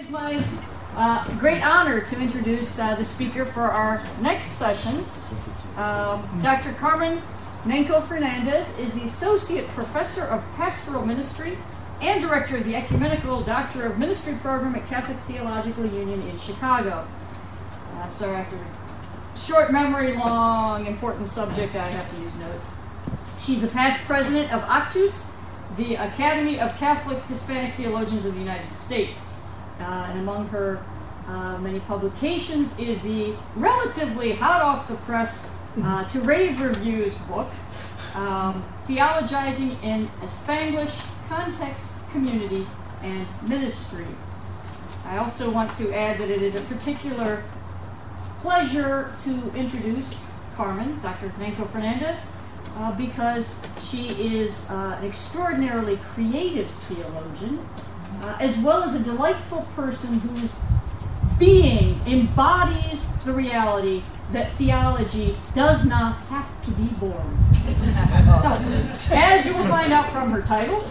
is my great honor to introduce the speaker for our next session. Dr. Carmen Nanco Fernandez is the Associate Professor of Pastoral Ministry and Director of the Ecumenical Doctor of Ministry program at Catholic Theological Union in Chicago. I'm sorry, after short memory, long, important subject, I have to use notes. She's the past president of ACTUS, the Academy of Catholic Hispanic Theologians of the United States. And among her many publications is the relatively hot off the press to rave reviews book, Theologizing in Spanglish, Context, Community, and Ministry. I also want to add that it is a particular pleasure to introduce Carmen, Dr. Nanco Fernandez, because she is an extraordinarily creative theologian, as well as a delightful person whose being embodies the reality that theology does not have to be boring. So, as you will find out from her title,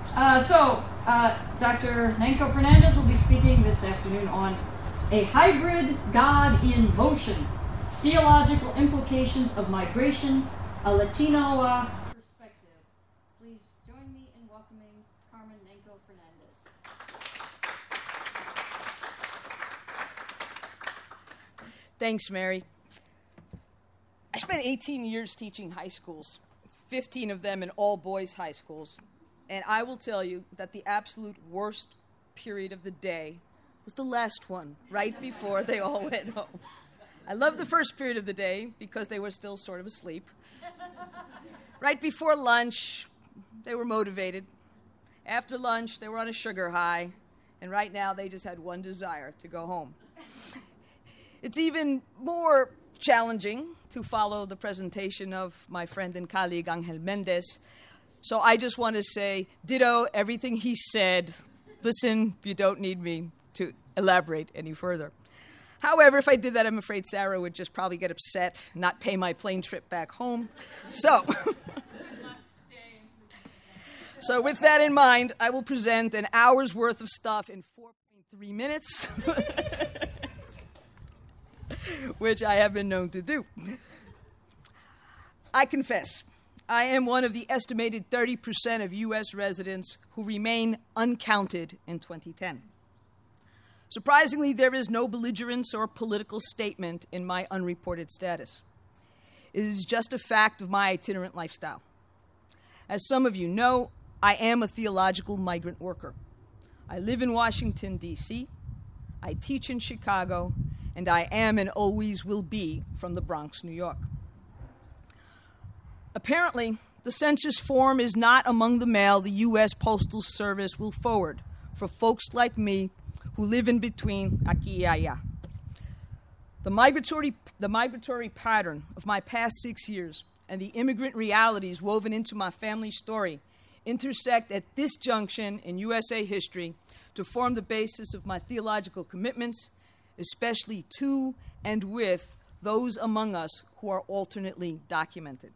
Dr. Nanco Fernandez will be speaking this afternoon on A Hybrid God in Motion, Theological Implications of Migration, a Latino Perspective. Please join me in welcoming Carmen Nanco Fernandez. Thanks, Mary. I spent 18 years teaching high schools, 15 of them in all-boys high schools, and I will tell you that the absolute worst period of the day was the last one, right before they all went home. I loved the first period of the day because they were still sort of asleep. Right before lunch, they were motivated. After lunch, they were on a sugar high, and right now they just had one desire, to go home. It's even more challenging to follow the presentation of my friend and colleague Angel Mendez. So I just want to say, ditto everything he said. Listen, you don't need me to elaborate any further. However, if I did that, I'm afraid Sarah would just probably get upset, not pay my plane trip back home. So with that in mind, I will present an hour's worth of stuff in 4.3 minutes. Which I have been known to do. I confess, I am one of the estimated 30% of U.S. residents who remain uncounted in 2010. Surprisingly, there is no belligerence or political statement in my unreported status. It is just a fact of my itinerant lifestyle. As some of you know, I am a theological migrant worker. I live in Washington, D.C., I teach in Chicago, and I am and always will be from the Bronx, New York. Apparently, the census form is not among the mail the U.S. Postal Service will forward for folks like me who live in between aquí y allá. The migratory pattern of my past 6 years and the immigrant realities woven into my family story intersect at this junction in USA history to form the basis of my theological commitments, especially to and with those among us who are alternately documented.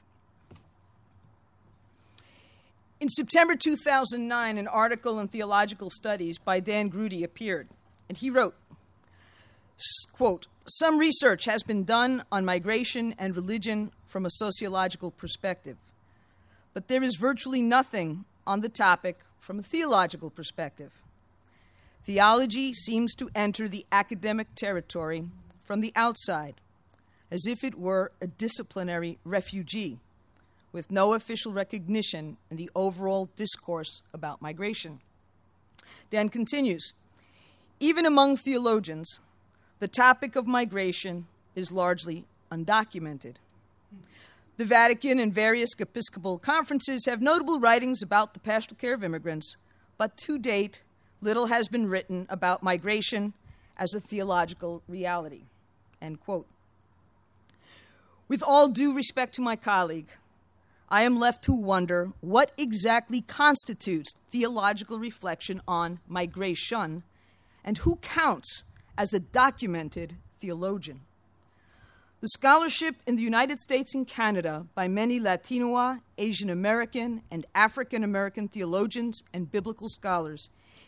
In September 2009, an article in Theological Studies by Dan Grudy appeared, and he wrote, quote, "Some research has been done on migration and religion from a sociological perspective, but there is virtually nothing on the topic from a theological perspective. Theology seems to enter the academic territory from the outside, as if it were a disciplinary refugee, with no official recognition in the overall discourse about migration." Dan continues, "Even among theologians, the topic of migration is largely undocumented. The Vatican and various episcopal conferences have notable writings about the pastoral care of immigrants, but to date, little has been written about migration as a theological reality." End quote. With all due respect to my colleague, I am left to wonder what exactly constitutes theological reflection on migration and who counts as a documented theologian. The scholarship in the United States and Canada by many Latino, Asian American, and African American theologians and biblical scholars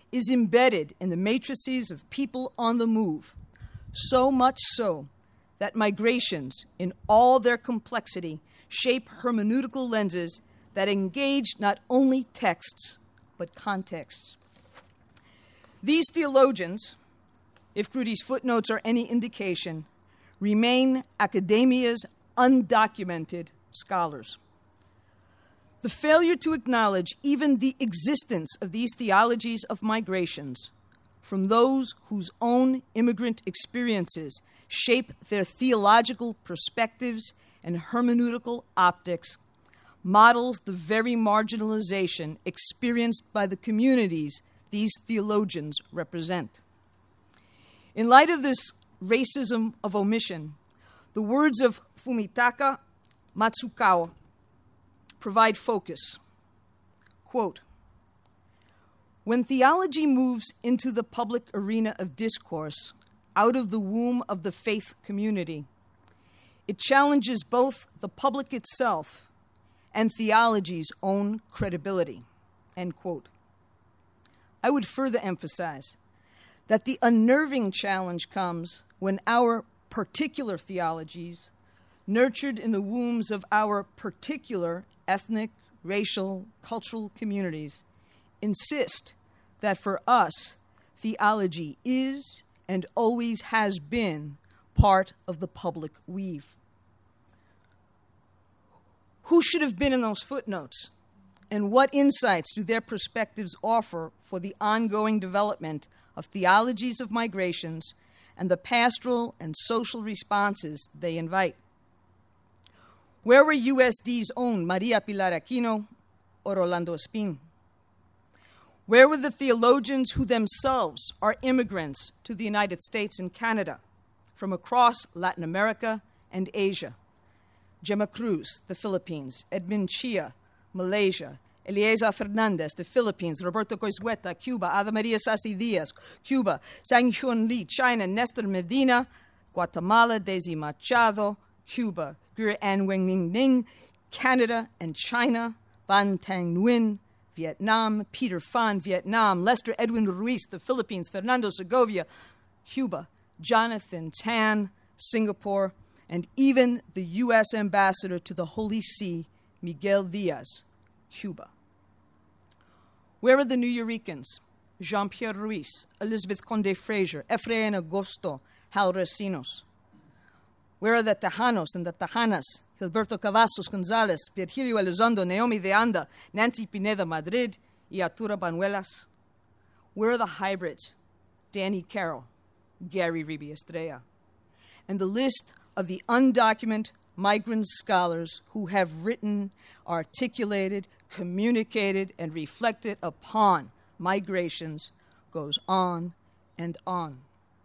is embedded in the matrices of people on the move, so much so that migrations in all their complexity shape hermeneutical lenses that engage not only texts, but contexts. These theologians, if Grudy's footnotes are any indication, remain academia's undocumented scholars. The failure to acknowledge even the existence of these theologies of migrations from those whose own immigrant experiences shape their theological perspectives and hermeneutical optics models the very marginalization experienced by the communities these theologians represent. In light of this racism of omission, the words of Fumitaka Matsukawa provide focus. Quote, "When theology moves into the public arena of discourse, out of the womb of the faith community, it challenges both the public itself and theology's own credibility." End quote. I would further emphasize that the unnerving challenge comes when our particular theologies, nurtured in the wombs of our particular ethnic, racial, cultural communities, insist that for us, theology is and always has been part of the public weave. Who should have been in those footnotes? And what insights do their perspectives offer for the ongoing development of theologies of migrations and the pastoral and social responses they invite? Where were USD's own Maria Pilar Aquino or Rolando Espín? Where were the theologians who themselves are immigrants to the United States and Canada from across Latin America and Asia? Gemma Cruz, the Philippines; Edmund Chia, Malaysia; Eliezer Fernandez, the Philippines; Roberto Coizueta, Cuba; Ada Maria Sassi Diaz, Cuba; Sang Hyun Lee, China; Nestor Medina, Guatemala; Daisy Machado, Cuba; Greer An Weng Ning, Canada and China; Van Tang Nguyen, Vietnam; Peter Phan, Vietnam; Lester Edwin Ruiz, the Philippines; Fernando Segovia, Cuba; Jonathan Tan, Singapore; and even the U.S. ambassador to the Holy See, Miguel Diaz, Cuba. Where are the New Yorkers? Jean-Pierre Ruiz, Elizabeth Conde Frazier, Efrain Agosto, Hal Recinos. Where are the Tejanos and the Tejanas? Gilberto Cavazos Gonzalez, Virgilio Elizondo, Naomi de Anda, Nancy Pineda Madrid, y Arturo Banuelas. Where are the hybrids? Danny Carroll, Gary Ribi Estrella. And the list of the undocumented migrant scholars who have written, articulated, communicated, and reflected upon migrations goes on and on.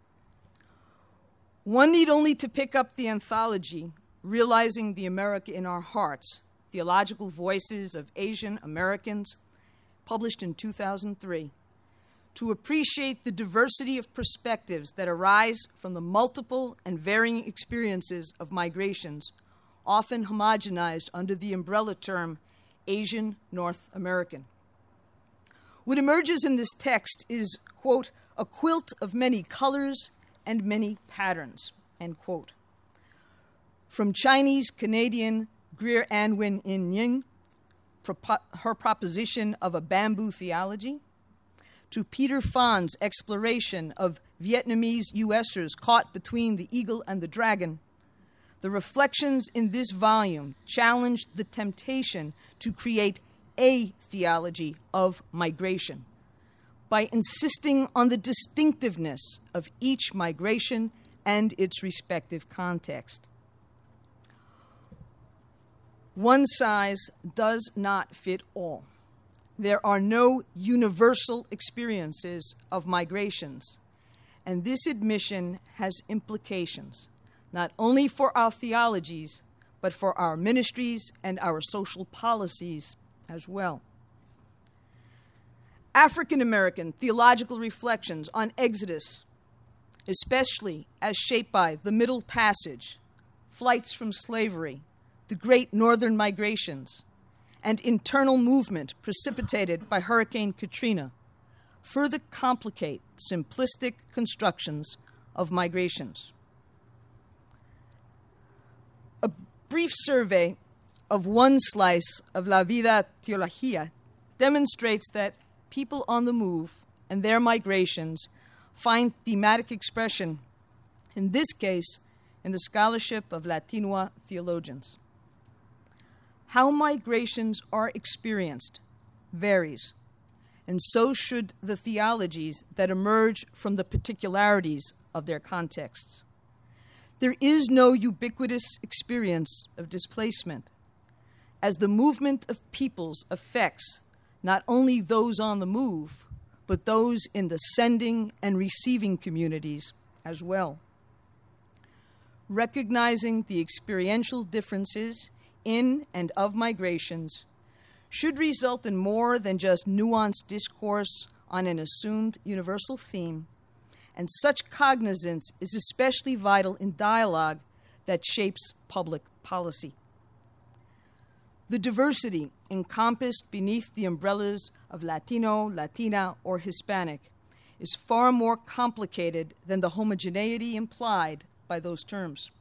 One need only to pick up the anthology, Realizing the America in Our Hearts, Theological Voices of Asian Americans, published in 2003, to appreciate the diversity of perspectives that arise from the multiple and varying experiences of migrations, often homogenized under the umbrella term Asian North American. What emerges in this text is, quote, a quilt of many colors and many patterns, end quote. From Chinese-Canadian Greer An Nguyen In Ying, her proposition of a bamboo theology, to Peter Phan's exploration of Vietnamese USers caught between the eagle and the dragon, the reflections in this volume challenged the temptation to create a theology of migration by insisting on the distinctiveness of each migration and its respective context. One size does not fit all. There are no universal experiences of migrations, and this admission has implications, not only for our theologies, but for our ministries and our social policies as well. African American theological reflections on Exodus, especially as shaped by the Middle Passage, flights from slavery, the Great Northern Migrations, and internal movement precipitated by Hurricane Katrina, further complicate simplistic constructions of migrations. A brief survey of one slice of La Vida Teología demonstrates that people on the move and their migrations find thematic expression, in this case, in the scholarship of Latino theologians. How migrations are experienced varies, and so should the theologies that emerge from the particularities of their contexts. There is no ubiquitous experience of displacement, as the movement of peoples affects not only those on the move, but those in the sending and receiving communities as well. Recognizing the experiential differences in and of migrations should result in more than just nuanced discourse on an assumed universal theme, and such cognizance is especially vital in dialogue that shapes public policy. The diversity encompassed beneath the umbrellas of Latino, Latina, or Hispanic is far more complicated than the homogeneity implied by those terms.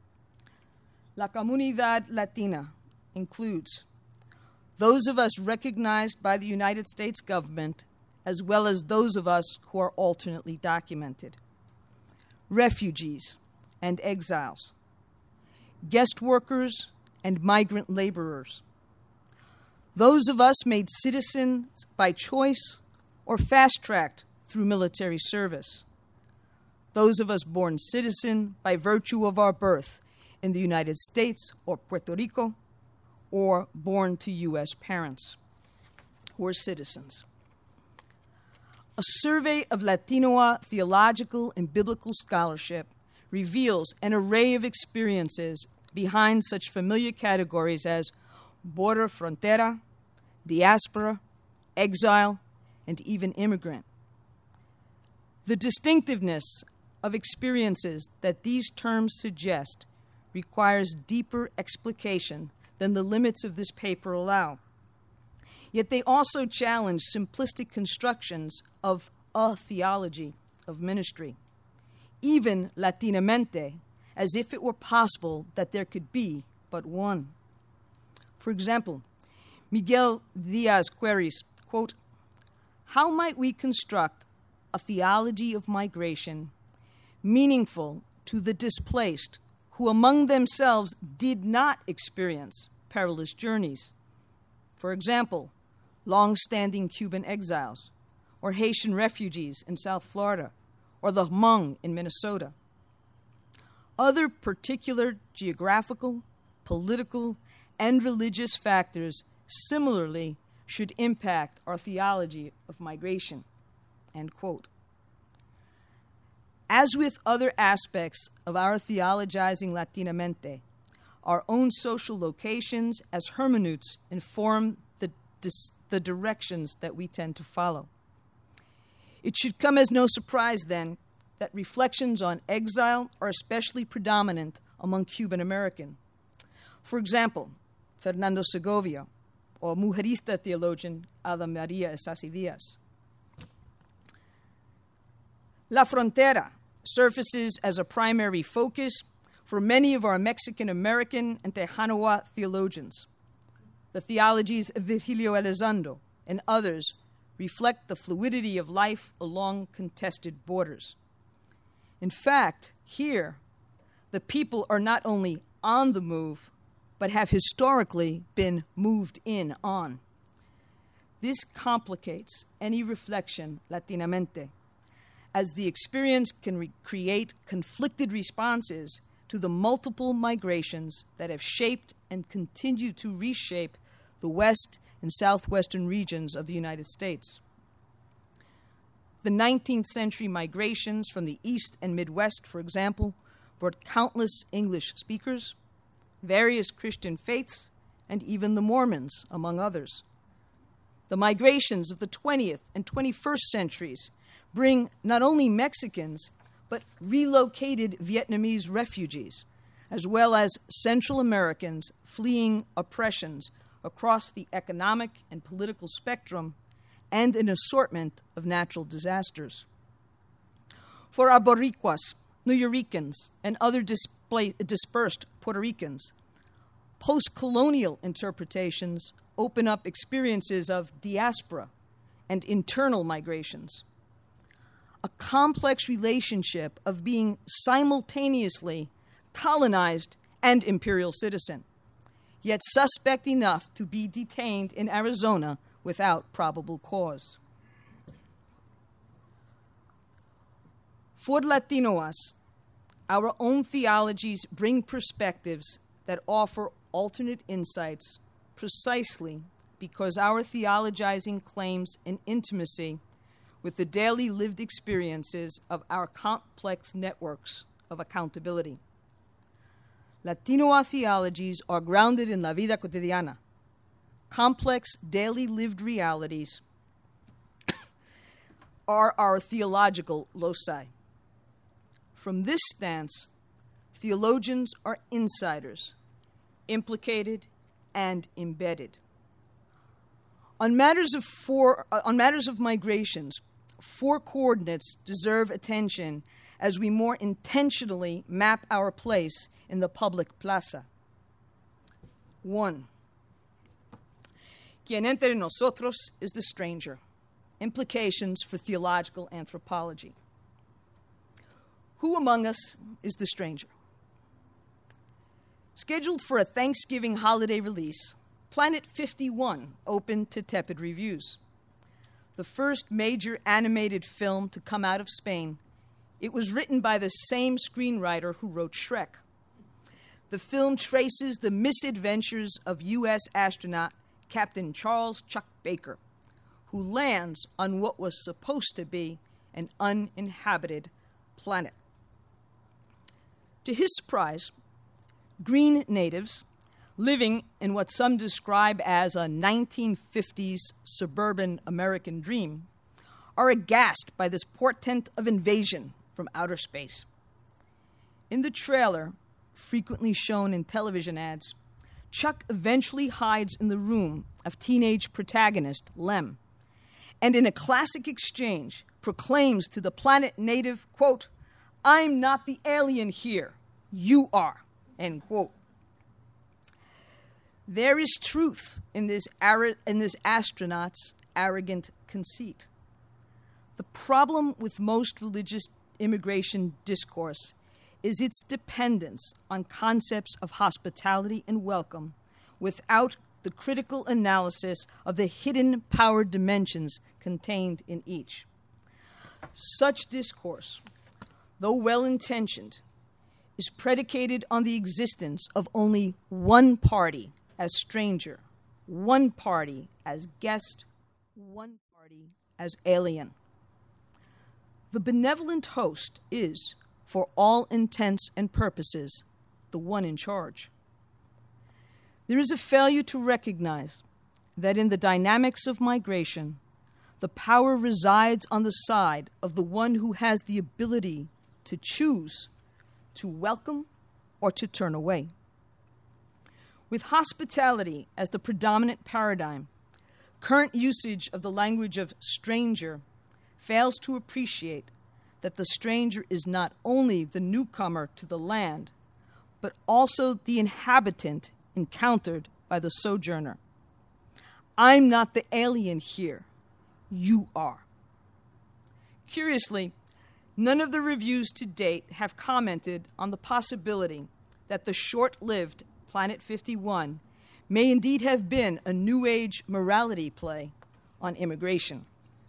La Comunidad Latina includes those of us recognized by the United States government, as well as those of us who are alternately documented, refugees and exiles, guest workers and migrant laborers, those of us made citizens by choice or fast-tracked through military service, those of us born citizen by virtue of our birth in the United States or Puerto Rico, or born to U.S. parents who are citizens. A survey of Latino theological and biblical scholarship reveals an array of experiences behind such familiar categories as border frontera, diaspora, exile, and even immigrant. The distinctiveness of experiences that these terms suggest requires deeper explication than the limits of this paper allow. Yet they also challenge simplistic constructions of a theology of ministry, even Latinamente, as if it were possible that there could be but one. For example, Miguel Diaz queries, quote, "How might we construct a theology of migration meaningful to the displaced who among themselves did not experience perilous journeys? For example, long-standing Cuban exiles, or Haitian refugees in South Florida, or the Hmong in Minnesota. Other particular geographical, political, and religious factors similarly should impact our theology of migration," end quote. As with other aspects of our theologizing Latinamente, our own social locations as hermeneutes inform the directions that we tend to follow. It should come as no surprise, then, that reflections on exile are especially predominant among Cuban Americans. For example, Fernando Segovia, or mujerista theologian Ada Maria Isasi Diaz. La Frontera surfaces as a primary focus for many of our Mexican American and Tejano theologians. The theologies of Virgilio Elizondo and others reflect the fluidity of life along contested borders. In fact, here, the people are not only on the move, but have historically been moved in on. This complicates any reflection Latinamente, as the experience can create conflicted responses to the multiple migrations that have shaped and continue to reshape the west and southwestern regions of the United States. The 19th century migrations from the East and Midwest, for example, brought countless English speakers, various Christian faiths, and even the Mormons, among others. The migrations of the 20th and 21st centuries bring not only Mexicans, but relocated Vietnamese refugees, as well as Central Americans fleeing oppressions across the economic and political spectrum, and an assortment of natural disasters. For our Boricuas, Nuyorican, and other dispersed Puerto Ricans, post-colonial interpretations open up experiences of diaspora and internal migrations, a complex relationship of being simultaneously colonized and imperial citizen, yet suspect enough to be detained in Arizona without probable cause. For Latinoas, our own theologies bring perspectives that offer alternate insights precisely because our theologizing claims an intimacy with the daily lived experiences of our complex networks of accountability. Latinoa theologies are grounded in la vida cotidiana, complex daily lived realities are our theological loci. From this stance, theologians are insiders, implicated and embedded. On matters of migrations, 4 coordinates deserve attention as we more intentionally map our place in the public plaza. 1. Quien entre nosotros is the stranger. Implications for theological anthropology. Who among us is the stranger? Scheduled for a Thanksgiving holiday release, Planet 51 opened to tepid reviews. The first major animated film to come out of Spain, it was written by the same screenwriter who wrote Shrek. The film traces the misadventures of U.S. astronaut Captain Charles Chuck Baker, who lands on what was supposed to be an uninhabited planet. To his surprise, green natives living in what some describe as a 1950s suburban American dream are aghast by this portent of invasion from outer space. In the trailer, frequently shown in television ads, Chuck eventually hides in the room of teenage protagonist Lem, and in a classic exchange proclaims to the planet native, quote, "I'm not the alien here, you are," end quote. There is truth in this astronaut's arrogant conceit. The problem with most religious immigration discourse is its dependence on concepts of hospitality and welcome without the critical analysis of the hidden power dimensions contained in each. Such discourse, though well-intentioned, is predicated on the existence of only one party as stranger, one party as guest, one party as alien. The benevolent host is, for all intents and purposes, the one in charge. There is a failure to recognize that in the dynamics of migration, the power resides on the side of the one who has the ability to choose to welcome or to turn away. With hospitality as the predominant paradigm, current usage of the language of stranger fails to appreciate that the stranger is not only the newcomer to the land, but also the inhabitant encountered by the sojourner. I'm not the alien here, you are. Curiously, none of the reviews to date have commented on the possibility that the short-lived Planet 51 may indeed have been a New Age morality play on immigration.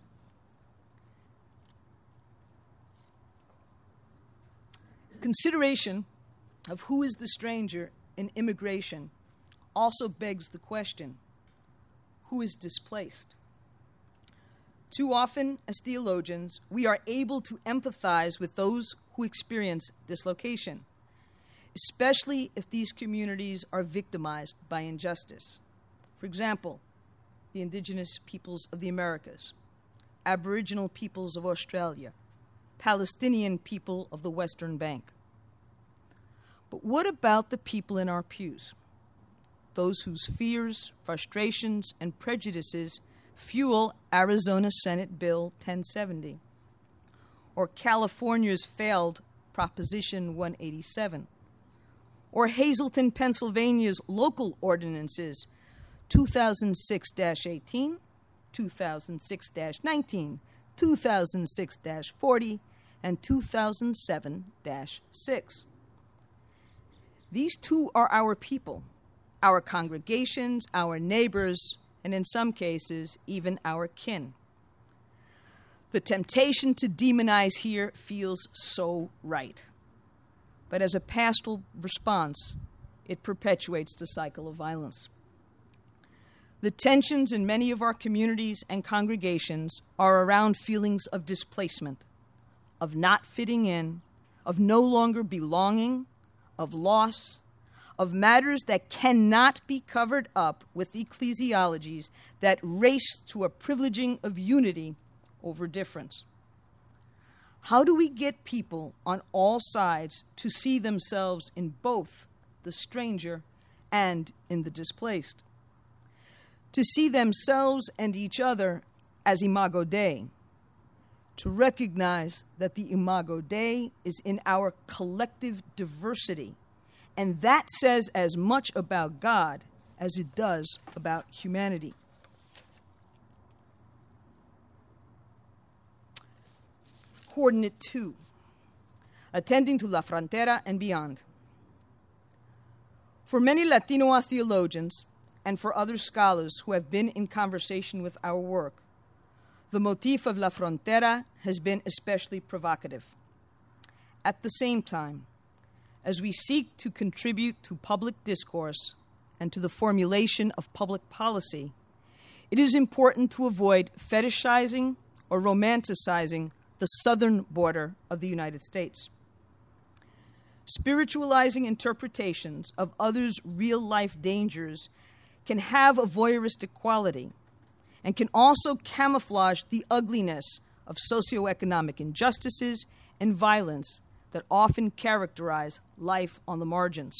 Consideration of who is the stranger in immigration also begs the question, who is displaced? Too often, as theologians, we are able to empathize with those who experience dislocation, especially if these communities are victimized by injustice. For example, the indigenous peoples of the Americas, Aboriginal peoples of Australia, Palestinian people of the Western Bank. But what about the people in our pews? Those whose fears, frustrations, and prejudices fuel Arizona Senate Bill 1070, or California's failed Proposition 187, or Hazleton, Pennsylvania's local ordinances 2006-18, 2006-19, 2006-40, and 2007-6. These too are our people, our congregations, our neighbors, and in some cases, even our kin. The temptation to demonize here feels so right. But as a pastoral response, it perpetuates the cycle of violence. The tensions in many of our communities and congregations are around feelings of displacement, of not fitting in, of no longer belonging, of loss, of matters that cannot be covered up with ecclesiologies that race to a privileging of unity over difference. How do we get people on all sides to see themselves in both the stranger and in the displaced? To see themselves and each other as Imago Dei, to recognize that the Imago Dei is in our collective diversity, and that says as much about God as it does about humanity. Coordinate 2, attending to La Frontera and beyond. For many Latino theologians, and for other scholars who have been in conversation with our work, the motif of La Frontera has been especially provocative. At the same time, as we seek to contribute to public discourse and to the formulation of public policy, it is important to avoid fetishizing or romanticizing the southern border of the United States. Spiritualizing interpretations of others' real-life dangers can have a voyeuristic quality and can also camouflage the ugliness of socioeconomic injustices and violence that often characterize life on the margins.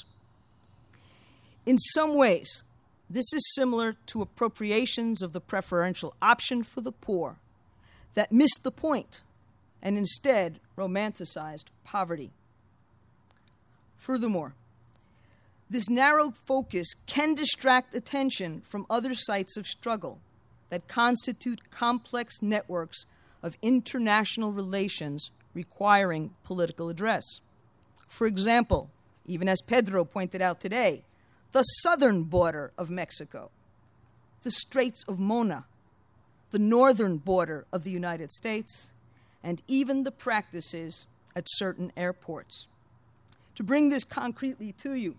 In some ways, this is similar to appropriations of the preferential option for the poor that missed the point and instead romanticized poverty. Furthermore, this narrow focus can distract attention from other sites of struggle that constitute complex networks of international relations requiring political address. For example, even as Pedro pointed out today, the southern border of Mexico, the Straits of Mona, the northern border of the United States, and even the practices at certain airports. To bring this concretely to you,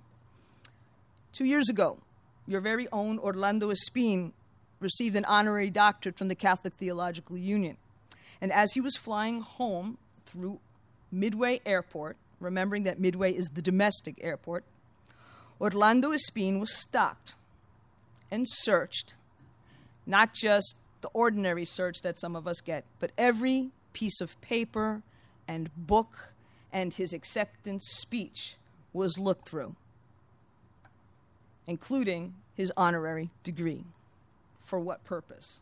2 years ago, your very own Orlando Espín received an honorary doctorate from the Catholic Theological Union. And as he was flying home through Midway Airport, remembering that Midway is the domestic airport, Orlando Espín was stopped and searched, not just the ordinary search that some of us get, but every piece of paper and book and his acceptance speech was looked through, including his honorary degree. For what purpose?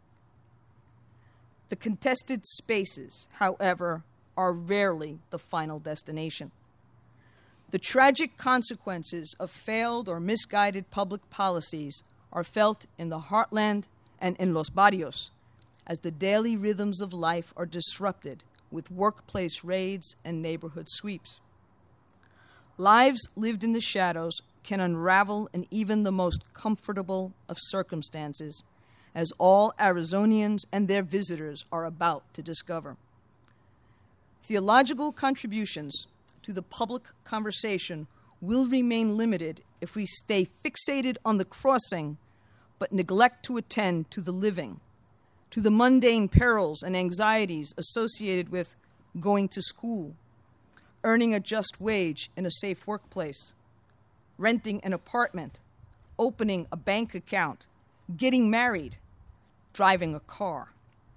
The contested spaces, however, are rarely the final destination. The tragic consequences of failed or misguided public policies are felt in the heartland and in los barrios, as the daily rhythms of life are disrupted with workplace raids and neighborhood sweeps. Lives lived in the shadows can unravel in even the most comfortable of circumstances, as all Arizonians and their visitors are about to discover. Theological contributions to the public conversation will remain limited if we stay fixated on the crossing but neglect to attend to the living, to the mundane perils and anxieties associated with going to school, earning a just wage in a safe workplace, renting an apartment, opening a bank account, getting married, driving a car.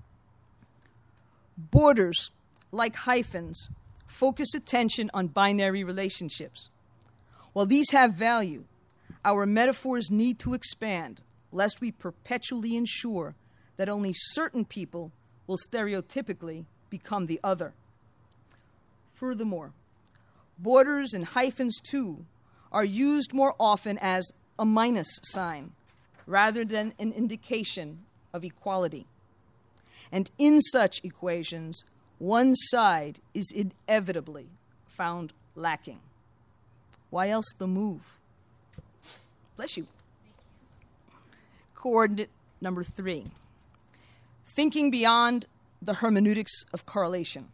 Borders, like hyphens, focus attention on binary relationships. While these have value, our metaphors need to expand lest we perpetually ensure that only certain people will stereotypically become the other. Furthermore, borders and hyphens too are used more often as a minus sign rather than an indication of equality. And in such equations, one side is inevitably found lacking. Why else the move? Bless you. Coordinate number 3. Thinking beyond the hermeneutics of correlation.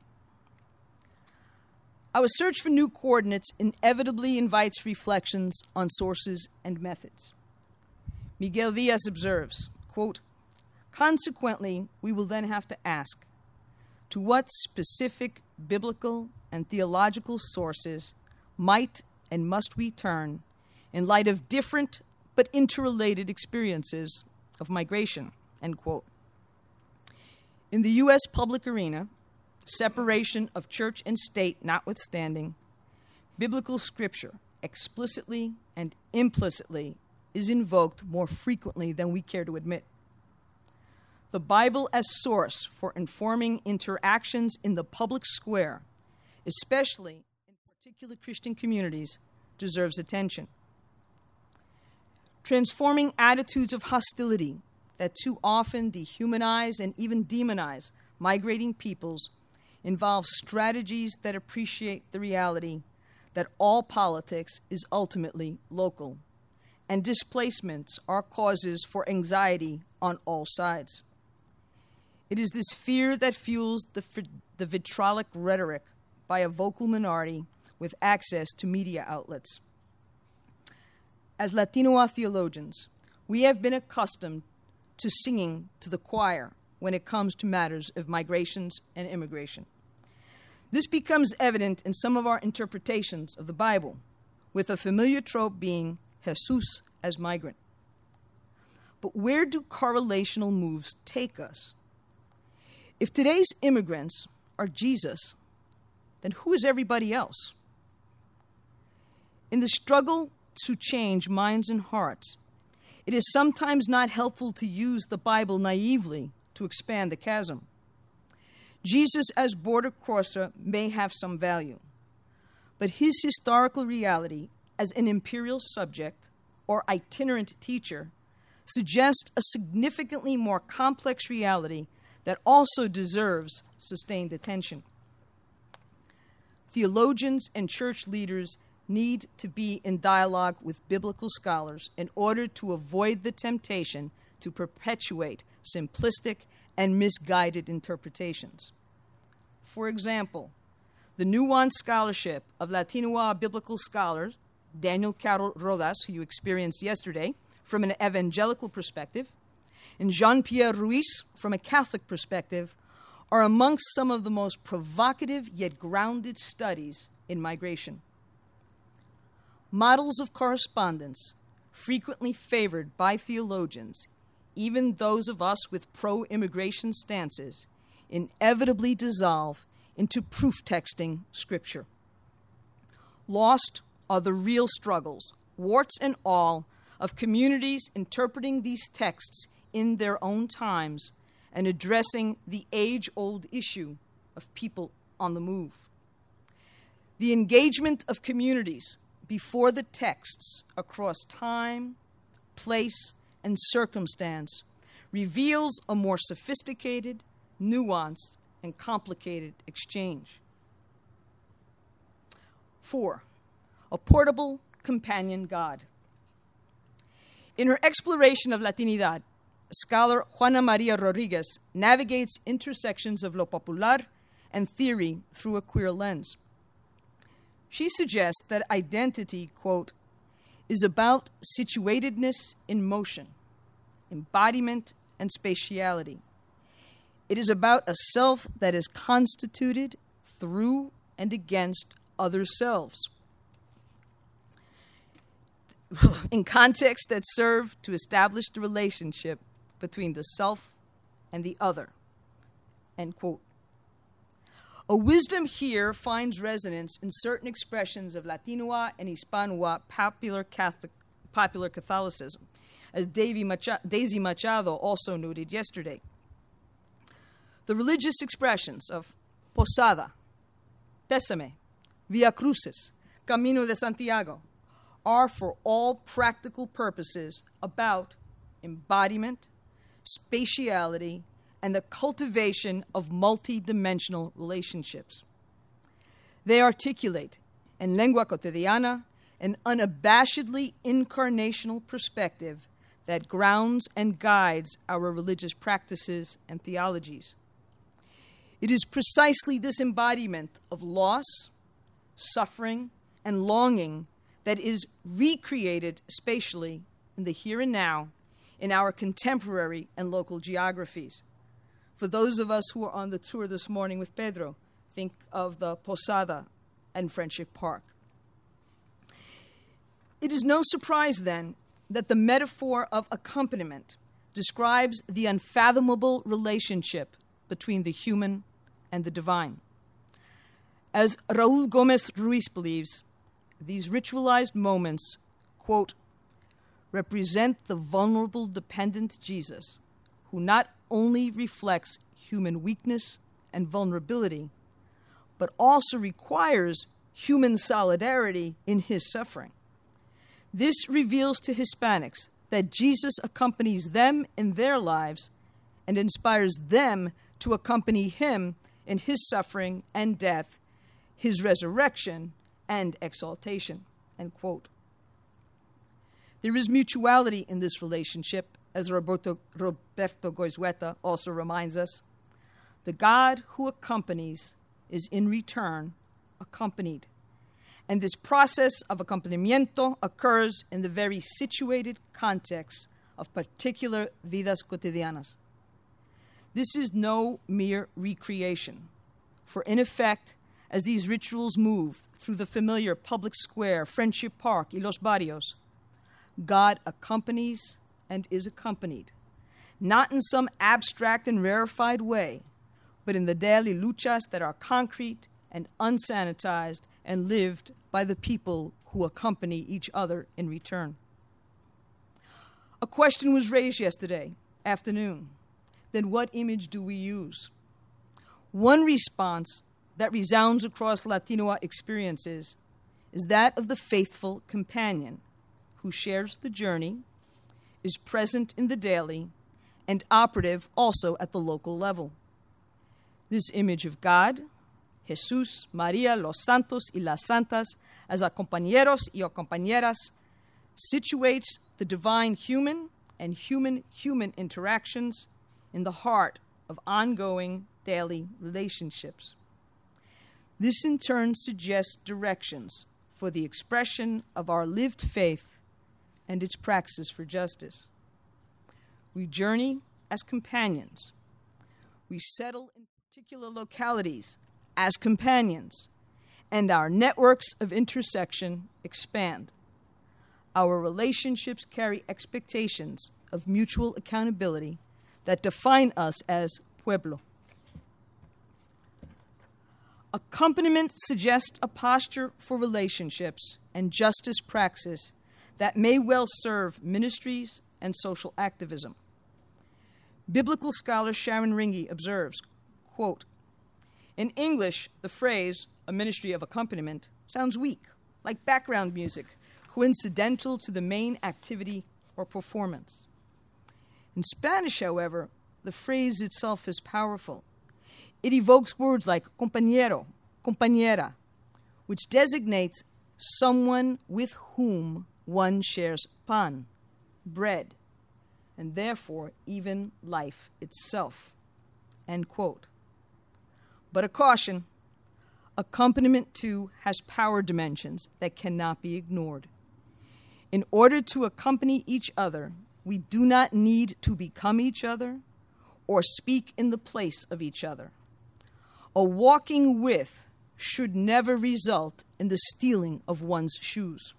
Our search for new coordinates inevitably invites reflections on sources and methods. Miguel Diaz observes, quote, consequently, we will then have to ask, to what specific biblical and theological sources might and must we turn in light of different but interrelated experiences of migration, end quote. In the U.S. public arena, separation of church and state notwithstanding, biblical scripture explicitly and implicitly is invoked more frequently than we care to admit. The Bible as source for informing interactions in the public square, especially in particular Christian communities, deserves attention. Transforming attitudes of hostility that too often dehumanize and even demonize migrating peoples involves strategies that appreciate the reality that all politics is ultimately local, and displacements are causes for anxiety on all sides. It is this fear that fuels the vitriolic rhetoric by a vocal minority with access to media outlets. As Latino theologians, we have been accustomed to singing to the choir when it comes to matters of migrations and immigration. This becomes evident in some of our interpretations of the Bible, with a familiar trope being Jesus as migrant. But where do correlational moves take us? If today's immigrants are Jesus, then who is everybody else? In the struggle to change minds and hearts, it is sometimes not helpful to use the Bible naively to expand the chasm. Jesus as border crosser may have some value, but his historical reality as an imperial subject or itinerant teacher suggests a significantly more complex reality that also deserves sustained attention. Theologians and church leaders need to be in dialogue with biblical scholars in order to avoid the temptation to perpetuate simplistic and misguided interpretations. For example, the nuanced scholarship of Latino biblical scholars, Daniel Caro Rodas, who you experienced yesterday, from an evangelical perspective, and Jean-Pierre Ruiz, from a Catholic perspective, are amongst some of the most provocative yet grounded studies in migration. Models of correspondence, frequently favored by theologians, even those of us with pro-immigration stances, inevitably dissolve into proof-texting Scripture. Lost are the real struggles, warts and all, of communities interpreting these texts in their own times and addressing the age-old issue of people on the move. The engagement of communities before the texts across time, place, and circumstance reveals a more sophisticated, nuanced, and complicated exchange. 4. A portable companion God. In her exploration of Latinidad, scholar Juana Maria Rodriguez navigates intersections of lo popular and theory through a queer lens. She suggests that identity, quote, is about situatedness in motion, embodiment, and spatiality. It is about a self that is constituted through and against other selves, in contexts that serve to establish the relationship between the self and the other, end quote. A wisdom here finds resonance in certain expressions of Latinoa and Hispanoa popular Catholicism, as Daisy Machado also noted yesterday. The religious expressions of Posada, Pésame, Via Crucis, Camino de Santiago are for all practical purposes about embodiment, spatiality, and the cultivation of multidimensional relationships. They articulate, in lengua cotidiana, an unabashedly incarnational perspective that grounds and guides our religious practices and theologies. It is precisely this embodiment of loss, suffering, and longing that is recreated spatially in the here and now in our contemporary and local geographies. For those of us who are on the tour this morning with Pedro, think of the Posada and Friendship Park. It is no surprise, then, that the metaphor of accompaniment describes the unfathomable relationship between the human and the divine. As Raúl Gómez Ruiz believes, these ritualized moments, quote, represent the vulnerable dependent Jesus, who not only reflects human weakness and vulnerability, but also requires human solidarity in his suffering. This reveals to Hispanics that Jesus accompanies them in their lives and inspires them to accompany him in his suffering and death, his resurrection and exaltation, end quote. There is mutuality in this relationship, as Roberto Goizueta also reminds us. The God who accompanies is in return accompanied. And this process of accompanimiento occurs in the very situated context of particular vidas cotidianas. This is no mere recreation, for in effect, as these rituals move through the familiar public square, Friendship Park, y los barrios, God accompanies and is accompanied, not in some abstract and rarefied way, but in the daily luchas that are concrete and unsanitized and lived by the people who accompany each other in return. A question was raised yesterday afternoon. Then what image do we use? One response that resounds across Latino experiences is that of the faithful companion who shares the journey, is present in the daily, and operative also at the local level. This image of God, Jesús, María, los santos y las santas, as acompañeros y acompañeras, situates the divine human and human-human interactions in the heart of ongoing daily relationships. This in turn suggests directions for the expression of our lived faith and its praxis for justice. We journey as companions. We settle in particular localities as companions, and our networks of intersection expand. Our relationships carry expectations of mutual accountability that define us as pueblo. Accompaniment suggests a posture for relationships and justice praxis that may well serve ministries and social activism. Biblical scholar Sharon Ringe observes, quote, in English, the phrase, a ministry of accompaniment, sounds weak, like background music, coincidental to the main activity or performance. In Spanish, however, the phrase itself is powerful. It evokes words like compañero, compañera, which designates someone with whom one shares pan, bread, and therefore even life itself, end quote. But a caution, accompaniment too has power dimensions that cannot be ignored. In order to accompany each other, we do not need to become each other or speak in the place of each other. A walking with should never result in the stealing of one's shoes.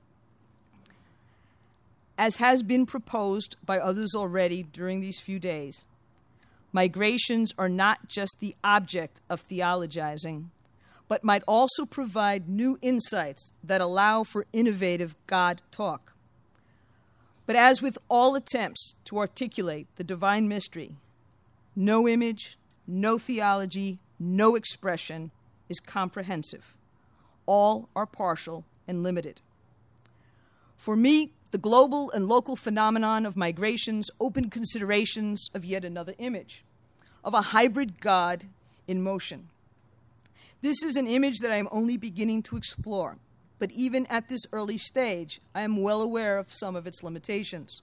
As has been proposed by others already during these few days, migrations are not just the object of theologizing, but might also provide new insights that allow for innovative God talk. But as with all attempts to articulate the divine mystery, no image, no theology, no expression is comprehensive. All are partial and limited. For me, the global and local phenomenon of migrations open considerations of yet another image, of a hybrid God in motion. This is an image that I am only beginning to explore, but even at this early stage, I am well aware of some of its limitations.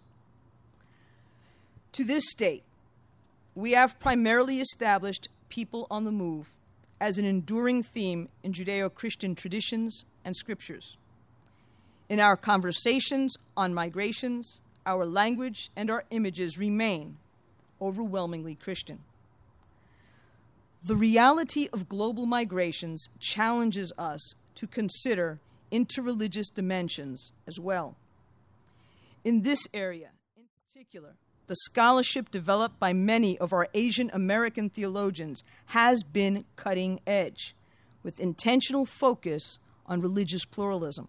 To this date, we have primarily established people on the move as an enduring theme in Judeo-Christian traditions and scriptures. In our conversations on migrations, our language and our images remain overwhelmingly Christian. The reality of global migrations challenges us to consider interreligious dimensions as well. In this area, in particular, the scholarship developed by many of our Asian American theologians has been cutting edge, with intentional focus on religious pluralism.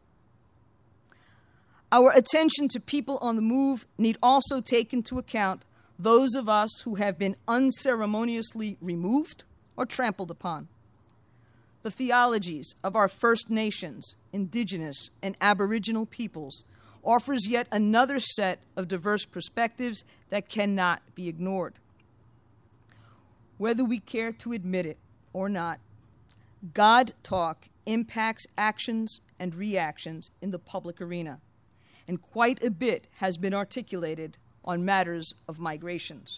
Our attention to people on the move need also take into account those of us who have been unceremoniously removed or trampled upon. The theologies of our First Nations, Indigenous, and Aboriginal peoples offers yet another set of diverse perspectives that cannot be ignored. Whether we care to admit it or not, God talk impacts actions and reactions in the public arena, and quite a bit has been articulated on matters of migrations.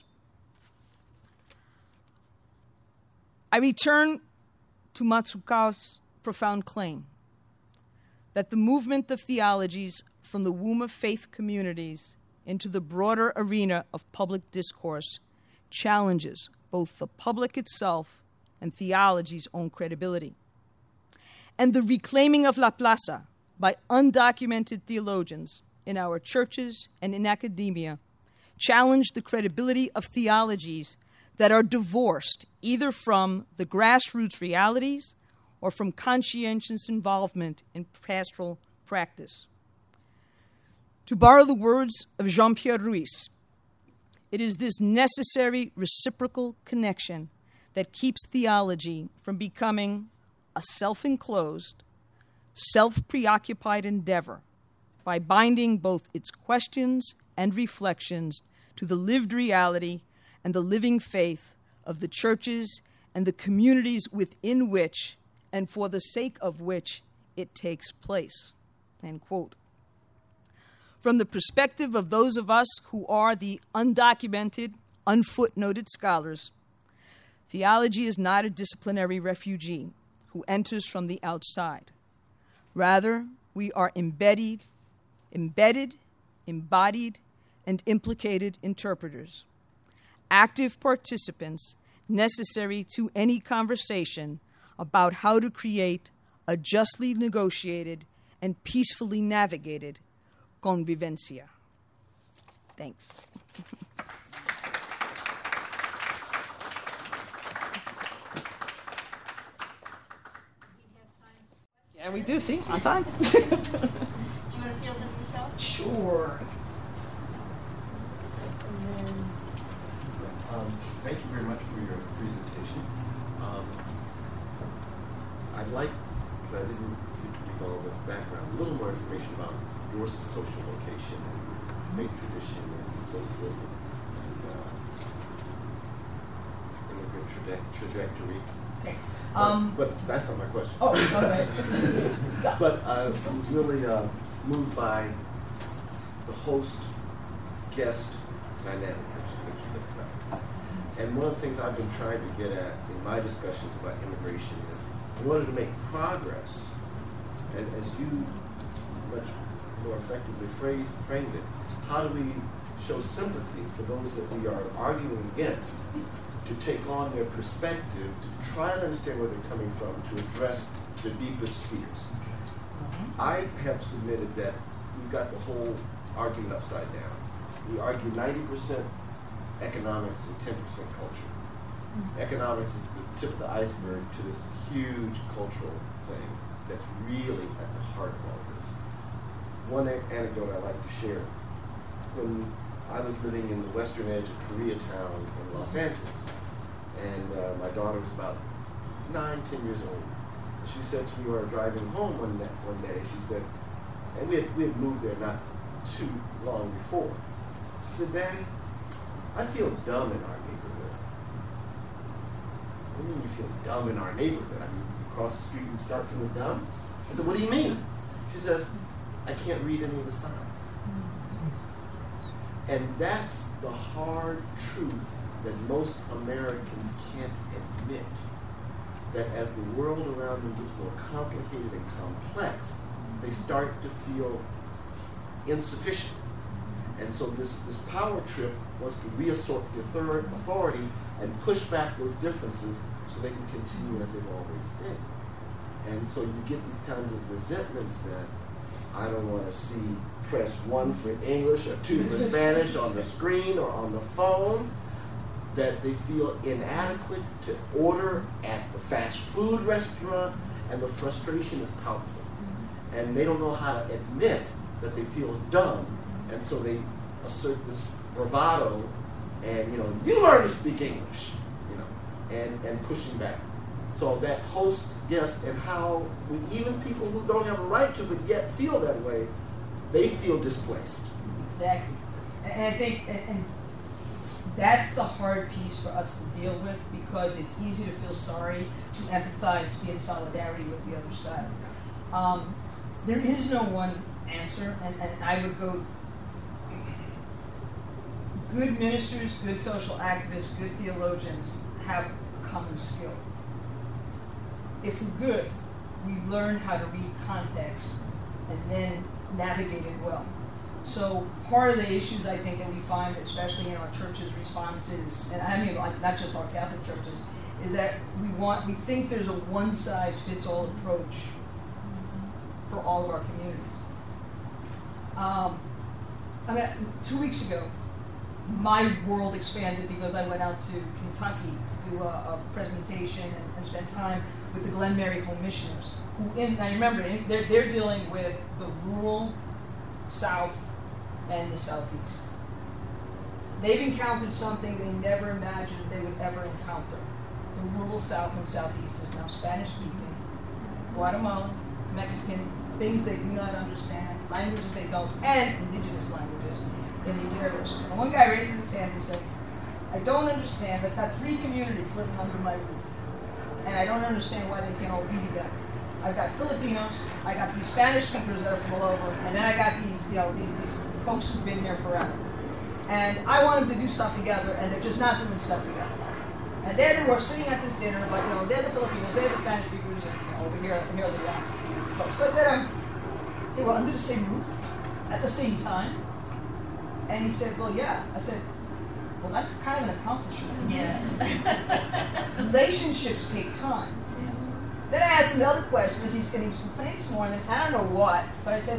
I return to Matsuoka's profound claim that the movement of theologies from the womb of faith communities into the broader arena of public discourse challenges both the public itself and theology's own credibility. And the reclaiming of La Plaza by undocumented theologians in our churches and in academia challenge the credibility of theologies that are divorced either from the grassroots realities or from conscientious involvement in pastoral practice. To borrow the words of Jean-Pierre Ruiz, it is this necessary reciprocal connection that keeps theology from becoming a self-enclosed, self-preoccupied endeavor by binding both its questions and reflections to the lived reality and the living faith of the churches and the communities within which and for the sake of which it takes place." End quote. From the perspective of those of us who are the undocumented, unfootnoted scholars, theology is not a disciplinary refugee who enters from the outside. Rather, we are embedded, embodied, and implicated interpreters, active participants necessary to any conversation about how to create a justly negotiated and peacefully navigated convivencia. Thanks. Yeah, we do. See, on time. Do you want to field them yourself? Sure. Thank you very much for your presentation. I'd like, but I didn't get to read all the background, a little more information about your social location and faith tradition and so forth, and immigrant trajectory. Okay. But that's not my question. Oh, okay. But I was really moved by the host-guest dynamic. And one of the things I've been trying to get at in my discussions about immigration is, in order to make progress, as you much more effectively framed it, how do we show sympathy for those that we are arguing against, to take on their perspective, to try to understand where they're coming from, to address the deepest fears. I have submitted that we've got the whole argument upside down. We argue 90% economics and 10% culture. Economics is the tip of the iceberg to this huge cultural thing that's really at the heart of all of this. One anecdote I like to share. When I was living in the western edge of Koreatown in Los Angeles, and my daughter was about 9, 10 years old. She said to me, we were driving home one day, she said, and we had moved there not too long before. She said, Daddy, I feel dumb in our neighborhood. What do you mean you feel dumb in our neighborhood? I mean, you cross the street and start feeling dumb? I said, what do you mean? She says, I can't read any of the signs. And that's the hard truth that most Americans can't admit. That as the world around them gets more complicated and complex, they start to feel insufficient. And so this power trip wants to reassert the authority and push back those differences so they can continue as they've always been. And so you get these kinds of resentments that I don't want to see press 1 for English or 2 for Spanish on the screen or on the phone, that they feel inadequate to order at the fast food restaurant, and the frustration is palpable. And they don't know how to admit that they feel dumb, and so they assert this bravado and, you learn to speak English, and pushing back. So that host, guest, and how even people who don't have a right to, but yet feel that way, they feel displaced. Exactly. And I think, and that's the hard piece for us to deal with, because it's easy to feel sorry, to empathize, to be in solidarity with the other side. There is no one answer, and I would go, good ministers, good social activists, good theologians have common skill. If we're good, we learn how to read context and then navigate it well. So part of the issues I think that we find, especially in our churches' responses, and I mean not just our Catholic churches, is that we think there's a one-size-fits-all approach for all of our communities. 2 weeks ago, my world expanded because I went out to Kentucky to do a presentation and spend time with the Glen Mary Home Missioners. Now remember, they're dealing with the rural South and the Southeast. They've encountered something they never imagined they would ever encounter. The rural South and Southeast is now Spanish-speaking, Guatemalan, Mexican, things they do not understand, languages they don't, and indigenous languages in these areas. And one guy raises his hand and said, I don't understand. I've got 3 communities living under my roof, and I don't understand why they can't all be together. I've got Filipinos, I got these Spanish speakers that are from all over, and then I got these folks who've been here forever. And I want them to do stuff together, and they're just not doing stuff together. And there they were sitting at this dinner, but they're the Filipinos, they're the Spanish speakers, and over here are the folks. So I said, they were under the same roof at the same time. And he said, well, yeah. I said, well, that's kind of an accomplishment. Yeah. Relationships take time. Then I asked him the other question, as he's getting some things this morning, I don't know what, but I said,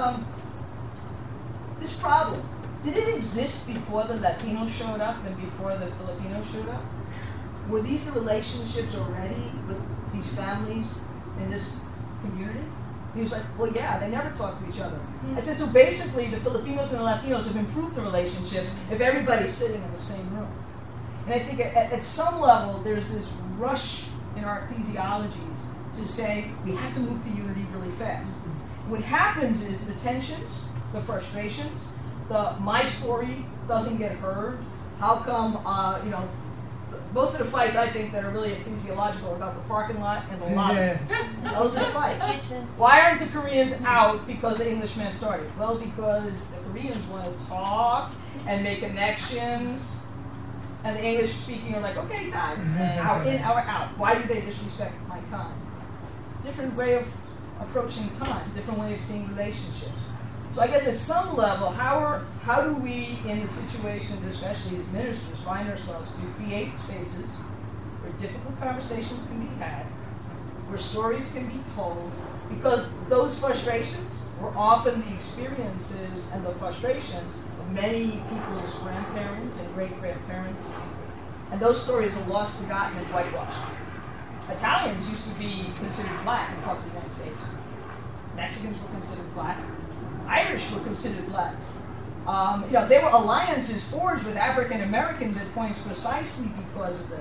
this problem, did it exist before the Latinos showed up and before the Filipinos showed up? Were these the relationships already with these families in this community? He was like, well, yeah, they never talk to each other. I said, so basically the Filipinos and the Latinos have improved the relationships if everybody's sitting in the same room. And I think at some level there's this rush in our ecclesiologies to say we have to move to unity really fast. What happens is the tensions, the frustrations, my story doesn't get heard. How come, most of the fights I think that are really ecclesiological are about the parking lot and the lobby. Those are the fights. Why aren't the Koreans out because the Englishmen started? Well, because the Koreans want to talk and make connections, and the English speaking are like, okay, time, hour in, hour out. Why do they disrespect my time? Different way of approaching time, different way of seeing relationships. So I guess at some level, how do we, in the situations, especially as ministers, find ourselves to create spaces where difficult conversations can be had, where stories can be told, because those frustrations were often the experiences and the frustrations of many people's grandparents and great-grandparents, and those stories are lost, forgotten, and whitewashed. Italians used to be considered black in parts of the United States. Mexicans were considered black. Irish were considered black. There were alliances forged with African Americans at points precisely because of this.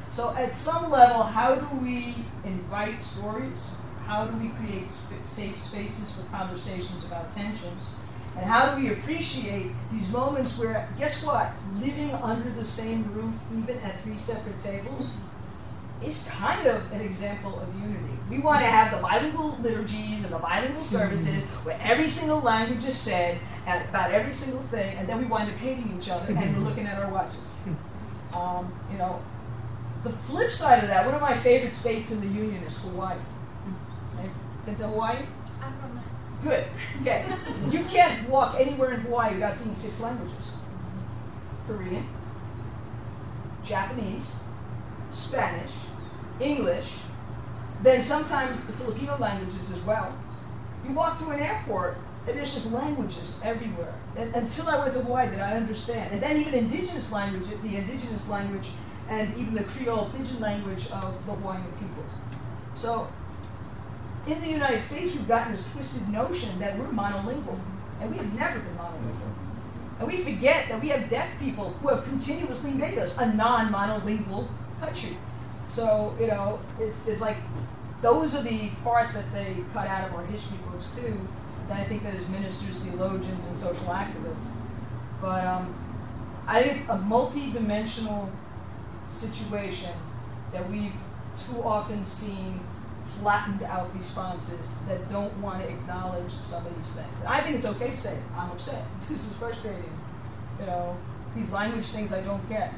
So at some level, how do we invite stories? How do we create safe spaces for conversations about tensions? And how do we appreciate these moments where, guess what, living under the same roof, even at 3 separate tables, is kind of an example of unity. We want to have the bilingual liturgies and the bilingual services where every single language is said and about every single thing, and then we wind up hating each other and we're looking at our watches. You know, the flip side of that, one of my favorite states in the Union is Hawaii. Been to Hawaii? I'm from there. Good. Okay. You can't walk anywhere in Hawaii without seeing 6 languages. Korean, Japanese, Spanish, English, then sometimes the Filipino languages as well. You walk through an airport and there's just languages everywhere. And until I went to Hawaii did I understand. And then even indigenous language, the indigenous language and even the Creole Pidgin language of the Hawaiian peoples. So in the United States, we've gotten this twisted notion that we're monolingual, and we have never been monolingual. And we forget that we have deaf people who have continuously made us a non-monolingual country. So, you know, it's like those are the parts that they cut out of our history books too, that I think that as ministers, theologians, and social activists. But I think it's a multi-dimensional situation that we've too often seen flattened out responses that don't want to acknowledge some of these things. And I think it's okay to say, I'm upset. This is frustrating. You know, these language things I don't get.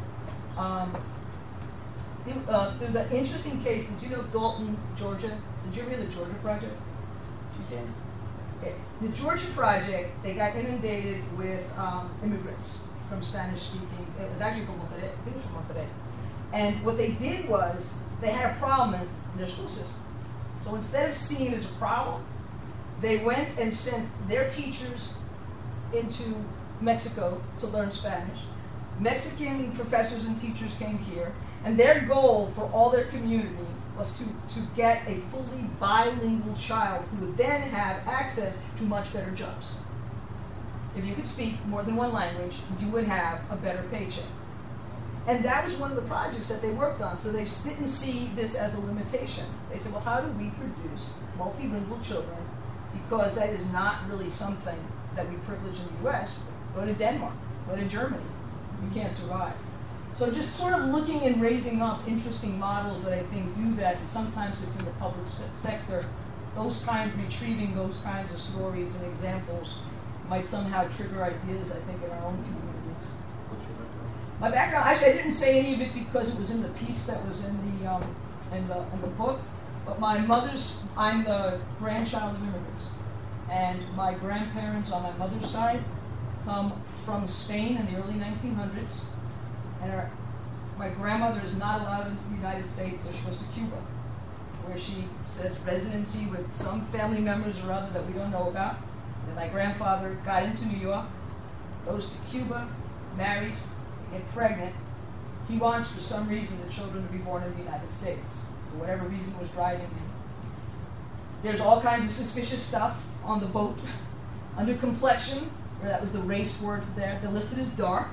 There's an interesting case. Did you know Dalton, Georgia? Did you ever hear the Georgia Project? You did? Okay. The Georgia Project, they got inundated with immigrants from Spanish-speaking. It was actually from Monterrey. I think it was from Monterrey. And what they did was they had a problem in their school system. So instead of seeing it as a problem, they went and sent their teachers into Mexico to learn Spanish. Mexican professors and teachers came here, and their goal for all their community was to get a fully bilingual child who would then have access to much better jobs. If you could speak more than one language, you would have a better paycheck. And that was one of the projects that they worked on. So they didn't see this as a limitation. They said, well, how do we produce multilingual children? Because that is not really something that we privilege in the U.S. Go to Denmark, go to Germany. You can't survive. So just sort of looking and raising up interesting models that I think do that, and sometimes it's in the public sector, retrieving those kinds of stories and examples might somehow trigger ideas, I think, in our own communities. My background, actually, I didn't say any of it because it was in the piece that was in the book. But I'm the grandchild of immigrants, and my grandparents on my mother's side come from Spain in the early 1900s, and my grandmother is not allowed into the United States, so she goes to Cuba, where she says residency with some family members or other that we don't know about. And my grandfather got into New York, goes to Cuba, marries, get pregnant. He wants, for some reason, the children to be born in the United States, for whatever reason was driving him. There's all kinds of suspicious stuff on the boat. Under complexion, where that was the race word for there, they're listed as dark,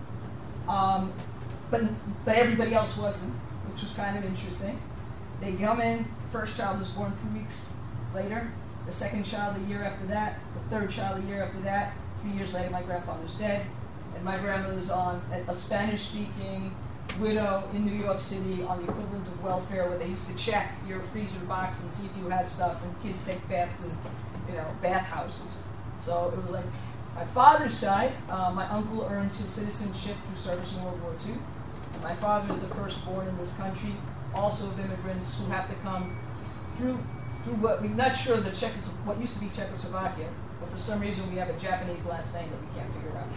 but everybody else wasn't, which was kind of interesting. They come in, first child is born 2 weeks later, the second child a year after that, the third child a year after that. 3 years later, my grandfather's dead. And my grandmother's on a Spanish-speaking widow in New York City on the equivalent of welfare, where they used to check your freezer box and see if you had stuff, and kids take baths in, bathhouses. So it was like my father's side. My uncle earns his citizenship through service in World War II. And my father is the firstborn in this country, also of immigrants who have to come through what we're not sure what used to be Czechoslovakia, but for some reason we have a Japanese last name that we can't figure out.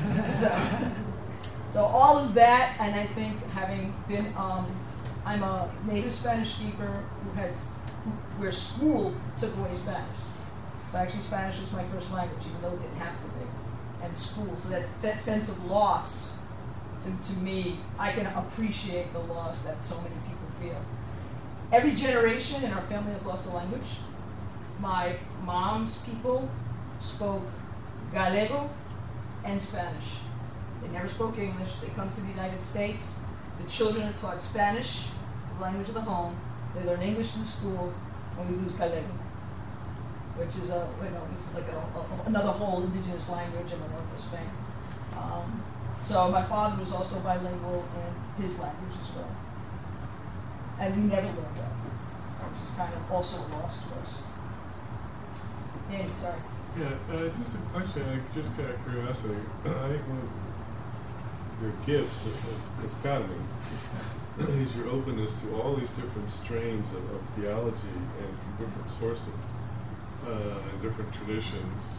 So all of that, and I think having been, I'm a native Spanish speaker where school took away Spanish. So actually Spanish was my first language, even though it didn't have to be. And school, so that sense of loss, to me, I can appreciate the loss that so many people feel. Every generation in our family has lost a language. My mom's people spoke Gallego and Spanish. They never spoke English. They come to the United States. The children are taught Spanish, the language of the home. They learn English in school, and we lose Gallego, which is like another whole indigenous language in the north of Spain. So my father was also bilingual in his language as well, and we never learned that, which is kind of also a loss to us. Andy, sorry. Yeah, just a question, just kind of curiosity. I think one of your gifts as Carmen is your openness to all these different strains of theology and from different sources and different traditions.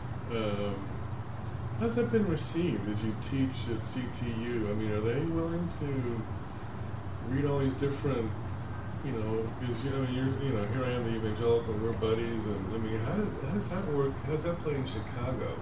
How's that been received as you teach at CTU? I mean, are they willing to read all these different, because here I am, the evangelical, and we're buddies, and I mean, how does that work? How does that play in Chicago?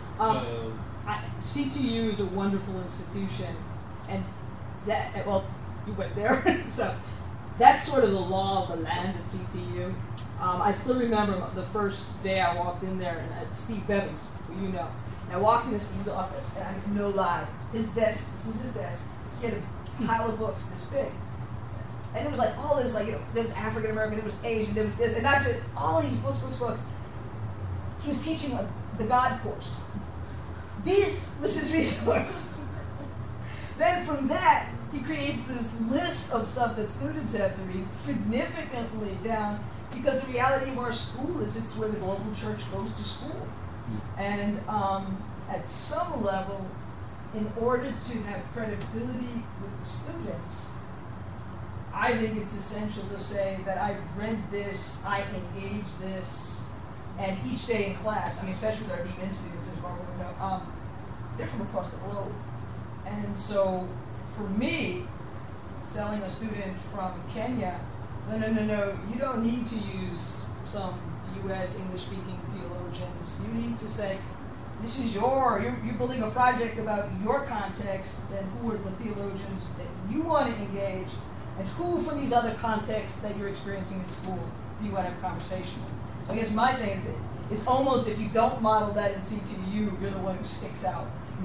CTU is a wonderful institution, and you went there, so that's sort of the law of the land at CTU. I still remember the first day I walked in there, and Steve Bevins, who you know. And I walked into Steve's office, and I have no lie. His desk, this is his desk. He had a pile of books this big. And it was like all this, there was African American, there was Asian, there was this, and not just all these books. He was teaching the God course. This was his resource. Then from that, he creates this list of stuff that students have to read, significantly down, because the reality of our school is it's where the global church goes to school. And at some level, in order to have credibility with the students, I think it's essential to say that I've read this, I engage this, and each day in class, especially with our DMin students, as Barbara would know, they're from across the globe. And so, for me, telling a student from Kenya, no, you don't need to use some U.S. English-speaking theologians. You need to say, this is you're building a project about your context, and who are the theologians that you want to engage, and who from these other contexts that you're experiencing in school do you want to have a conversation with? So I guess my thing is, it's almost if you don't model that in CTU, you're the one who sticks out,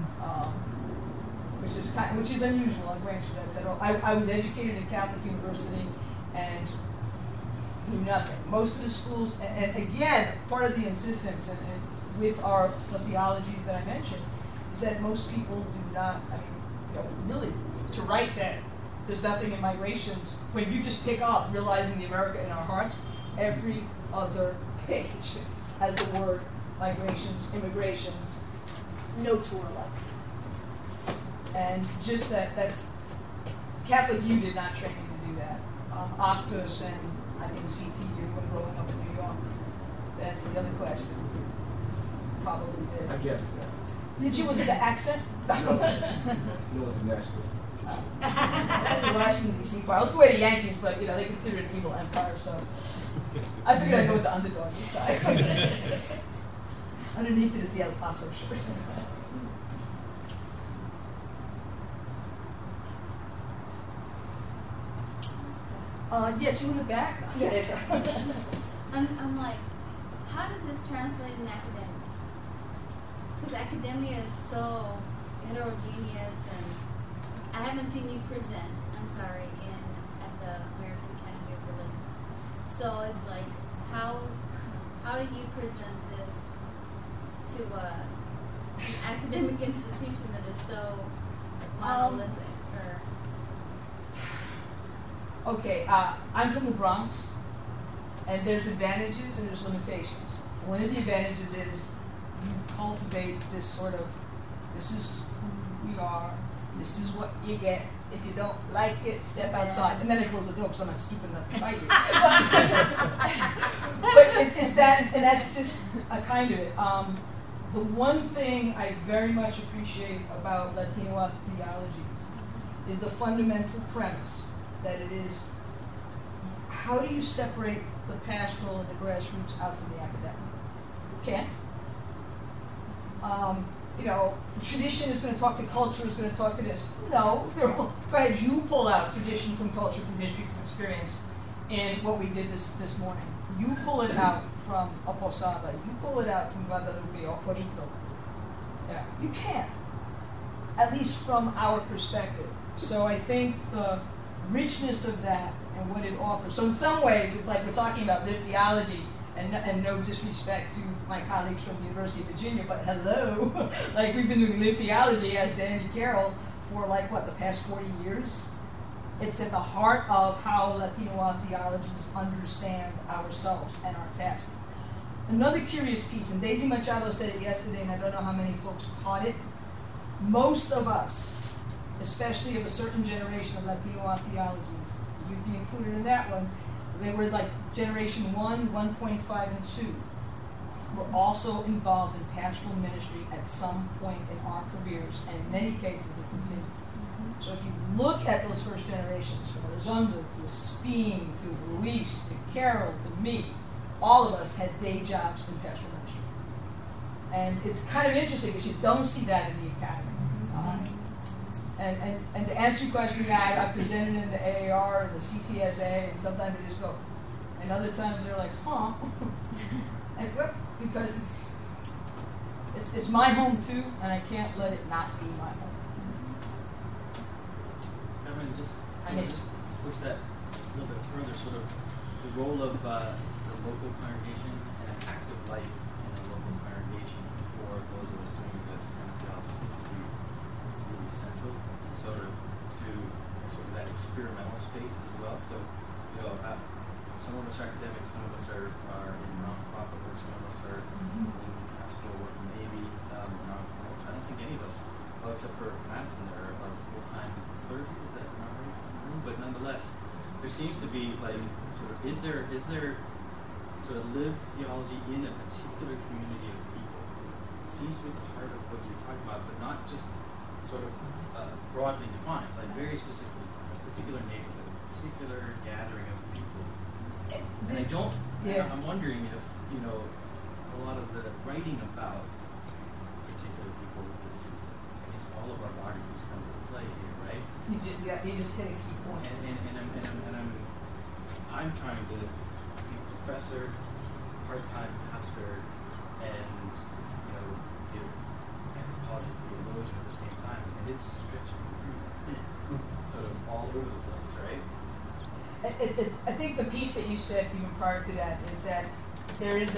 which is unusual. I'll grant you that. I was educated at Catholic University and knew nothing. Most of the schools, and again, part of the insistence and with the theologies that I mentioned, is that most people do not, really, to write that there's nothing in migrations, when you just pick up realizing the America in our hearts, every other page has the word migrations, immigrations, no tour like. And just that's, Catholic U did not train me to do that. Optus and I think CTU when growing up in New York, that's the other question. Probably did. I guess. Did you? Was it the accent? No, it was the nationalist. That's the Washington D.C. part. I was the way to Yankees, but they consider it an evil empire, so I figured I'd go with the underdog side. Underneath it is the El Paso shirt. Yes, you in the back. Yes. I'm like, how does this translate in academia? Because academia is so heterogeneous, and I haven't seen you present, I'm sorry, at the American Academy of Religion. So it's like, how do you present this to an academic institution that is so monolithic? Okay, I'm from the Bronx, and there's advantages and there's limitations. One of the advantages is you cultivate this sort of, this is who we are, this is what you get. If you don't like it, step outside. And then I close the door because I'm not stupid enough to fight you. But it's that, and that's just a kind of it. The one thing I very much appreciate about Latino theologies is the fundamental premise that it is, how do you separate the pastoral and the grassroots out from the academic? You can't. Tradition is going to talk to culture, is going to talk to this. No, go ahead, you pull out tradition from culture, from history, from experience, in what we did this morning. You pull it out from a Posada, you pull it out from Guadalupe or Corito. Yeah, you can't. At least from our perspective. So I think the richness of that and what it offers. So in some ways, it's like we're talking about lived theology, and no disrespect to my colleagues from the University of Virginia, but hello, like we've been doing lived theology as Danny Carroll for like what, the past 40 years. It's at the heart of how Latino theologians understand ourselves and our task. Another curious piece, and Daisy Machado said it yesterday, and I don't know how many folks caught it. Most of us, especially of a certain generation of Latino theologians, you'd be included in that one, they were like generation 1, 1.5, and 2, were also involved in pastoral ministry at some point in our careers, and in many cases it continued. So if you look at those first generations, from Elizondo to Espín to Luis to Carol to me, all of us had day jobs in pastoral ministry. And it's kind of interesting because you don't see that in the academy. And to answer your question, yeah, I presented in the AAR and the CTSA, and sometimes they just go, and other times they're like, huh? And well, because it's my home too, and I can't let it not be my home. Just push that just a little bit further, sort of the role of the local congregation and an active life in a local congregation for those of us doing this kind of theology seems to be really central, and sort of that experimental space as well. So, some of us are academics, some of us are in nonprofit work, some of us are in pastoral work, maybe nonprofit. I don't think any of us, well, except for Madison, are full-time clergy. Is that not right? But nonetheless, there seems to be is there sort of lived theology in a particular community of people? It seems to be at the heart of what you're talking about, but not just sort of broadly defined, like very specifically defined, a particular neighborhood, a particular gathering of people. And I don't. Yeah. I'm wondering if a lot of the writing about particular people is, I guess, all of our biographies come into play here, right? You just hit a key point. And I'm trying to be professor, part-time pastor, and give anthropologist, theologian at the same time, and it's stretching sort of all over the place, right? I think the piece that you said even prior to that is that there is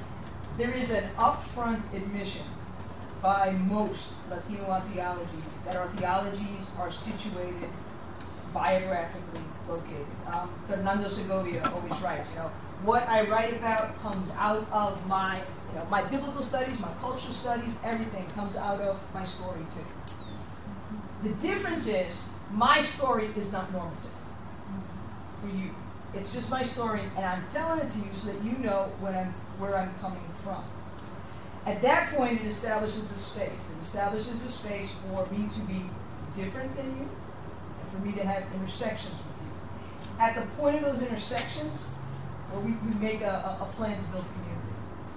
an upfront admission by most Latino theologies that our theologies are situated biographically located. Fernando Segovia always writes, what I write about comes out of my biblical studies, my cultural studies, everything comes out of my story too. The difference is my story is not normative for you. It's just my story, and I'm telling it to you so that you know where I'm coming from. At that point, it establishes a space. It establishes a space for me to be different than you, and for me to have intersections with you. At the point of those intersections, where we make a plan to build community.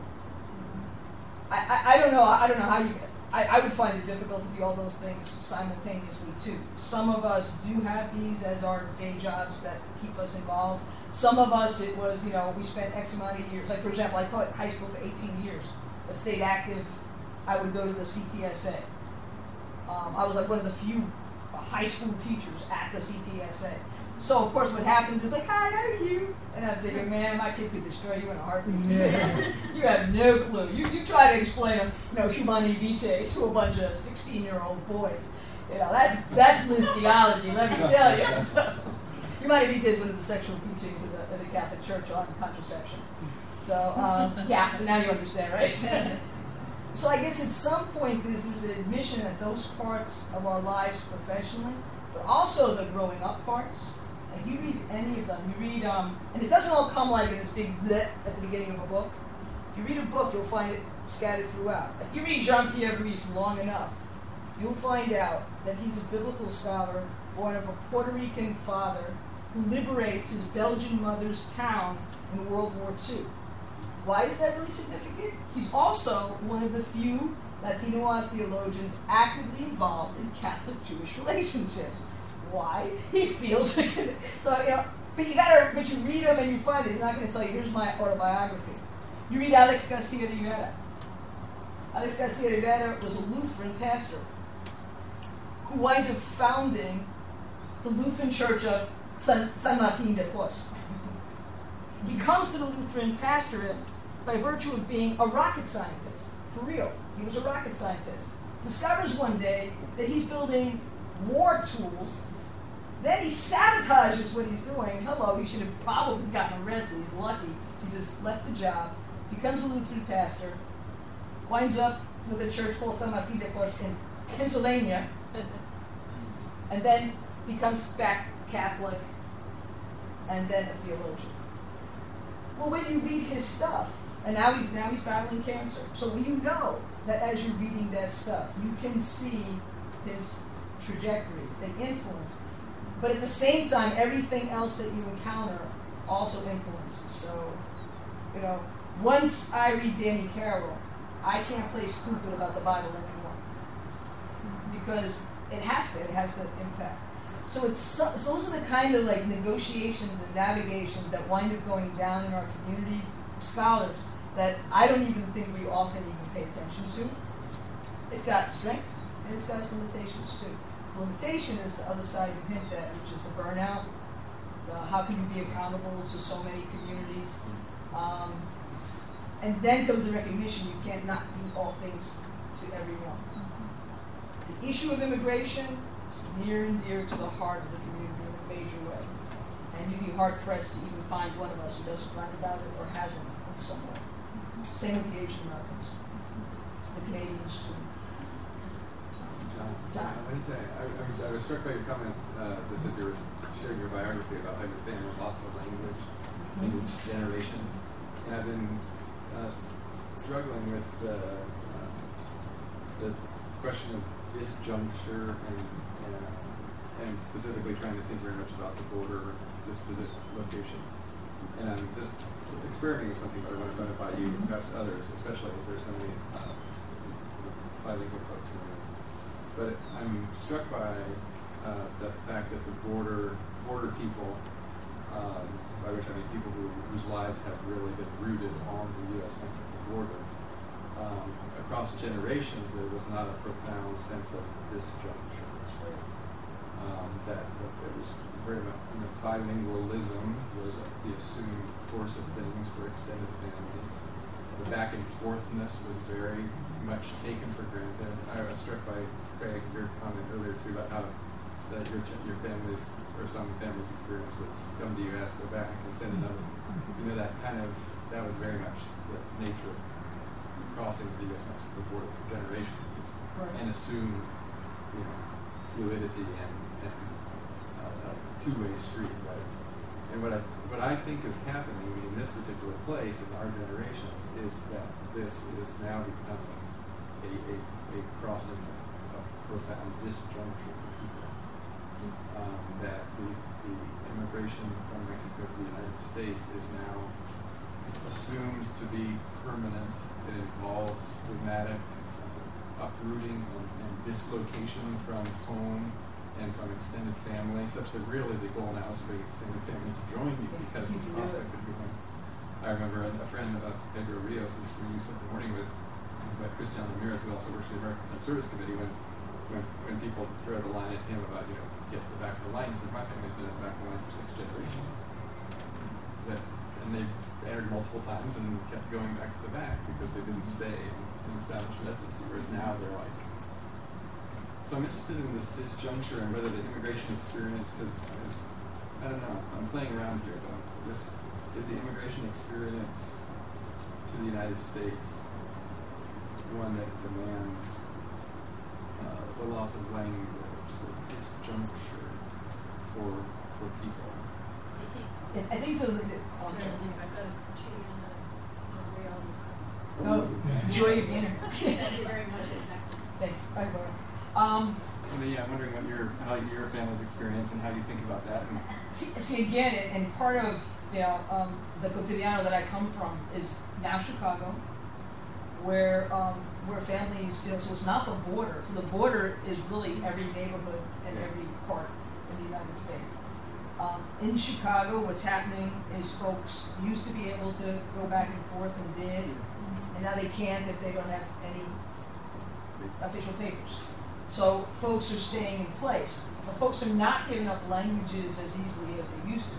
I don't know how you. I would find it difficult to do all those things simultaneously too. Some of us do have these as our day jobs that keep us involved. Some of us, it was, we spent X amount of years. Like, for example, I taught high school for 18 years, but stayed active. I would go to the CTSA. I was like one of the few high school teachers at the CTSA. So, of course, what happens is like, hi, how are you? And I'm thinking, man, my kids could destroy you in a heartbeat. Yeah. You have no clue. You try to explain, Humani Vitae to a bunch of 16-year-old boys. That's lived theology, let me tell you. So, Humani Vitae is one of the sexual teachings of the Catholic Church on contraception. So, so now you understand, right? So I guess at some point there's an admission that those parts of our lives professionally, but also the growing up parts. Like you read any of them, and it doesn't all come like in this big bleh at the beginning of a book. If you read a book, you'll find it scattered throughout. If you read Jean-Pierre Brice long enough, you'll find out that he's a biblical scholar, born of a Puerto Rican father who liberates his Belgian mother's town in World War II. Why is that really significant? He's also one of the few Latino theologians actively involved in Catholic-Jewish relationships. Why? He feels like it. So, but you read him and you find it. He's not going to tell you, here's my autobiography. You read Alex Garcia Rivera. Alex Garcia Rivera was a Lutheran pastor who winds up founding the Lutheran Church of San Martin de Porres. He comes to the Lutheran pastorate by virtue of being a rocket scientist, for real. He was a rocket scientist. Discovers one day that he's building war tools. Then he sabotages what he's doing. Hello, he should have probably gotten arrested. He's lucky. He just left the job, becomes a Lutheran pastor, winds up with a church called San Martin de Porres in Pennsylvania, and then becomes back Catholic, and then a theologian. Well, when you read his stuff, and now he's battling cancer. So when you know that as you're reading that stuff, you can see his trajectories, they influence. But at the same time, everything else that you encounter also influences. So, once I read Danny Carroll, I can't play stupid about the Bible anymore. Because it has to impact. So those are the kind of negotiations and navigations that wind up going down in our communities of scholars that I don't even think we often even pay attention to. It's got strengths and it's got its limitations too. The limitation is the other side you hint at, which is the burnout. How can you be accountable to so many communities? And then comes the recognition you can't not do all things to everyone. The issue of immigration is near and dear to the heart of the community in a major way. And you'd be hard-pressed to even find one of us who doesn't write about it or hasn't in some way. Same with the Asian Americans. The Canadians, too. John, I was struck by your comment just as you were sharing your biography about how your family lost the language in each generation. And I've been struggling with the question of disjuncture and specifically trying to think very much about the border, this specific location. And I'm just experimenting with something, but I want to run it by you and perhaps others, especially as there's so many bilingual folks in there. But I'm struck by the fact that the border people, by which I mean people whose lives have really been rooted on the U.S.-Mexico border, across generations there was not a profound sense of disjuncture. That there was very much bilingualism was the assumed course of things for extended families. The back and forthness was very much taken for granted. I was struck by Craig, your comment earlier too about how that your family's or some families' experiences come to you, ask, go back, and send another. That was very much the nature of crossing the U.S.-Mexico border for generations, and assumed fluidity and two-way street, right? And what I think is happening in this particular place in our generation is that this is now becoming a crossing of profound disjuncture for people. That the immigration from Mexico to the United States is now assumed to be permanent. It involves dramatic uprooting and dislocation from home and from extended family, such that really the goal now is to bring extended family to join you because of the prospect of going. I remember a friend of Pedro Rios, who you spent the morning with, Christian Ramirez, who also works for the American Service Committee, when people throw the line at him about, get to the back of the line, he said, my family's been at the back of the line for 6 generations. And they entered multiple times and kept going back to the back because they didn't stay and establish residency, whereas now they're like. So I'm interested in this disjuncture and whether the immigration experience is I don't know, I'm playing around here, but is the immigration experience to the United States one that demands the loss of language, the disjuncture for people? I think so. Enjoy your dinner. Thank you very much. Thanks. Bye, Laura. I'm wondering how your family's experience and how you think about that. See again, and part of the cotidiano that I come from is now Chicago, where families, so it's not the border. So the border is really every neighborhood and every part in the United States. In Chicago, what's happening is folks used to be able to go back and forth and did, and now they can't if they don't have any official papers. So folks are staying in place. But folks are not giving up languages as easily as they used to.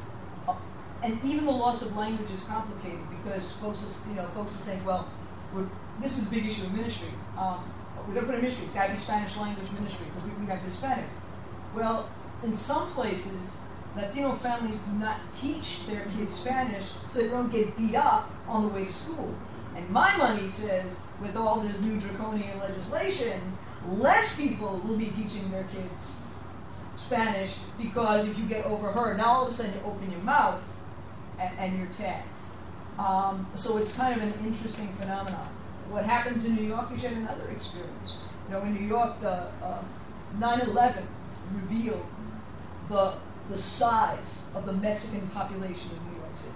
And even the loss of language is complicated because folks will think, well, this is a big issue in ministry. We're going to put in ministry. It's got to be Spanish language ministry because we have Hispanics. Well, in some places, Latino families do not teach their kids Spanish so they don't get beat up on the way to school. And my money says, with all this new draconian legislation, less people will be teaching their kids Spanish because if you get overheard, now all of a sudden you open your mouth and you're tagged. So it's kind of an interesting phenomenon. What happens in New York is yet another experience. In New York, the 9/11 revealed the size of the Mexican population in New York City.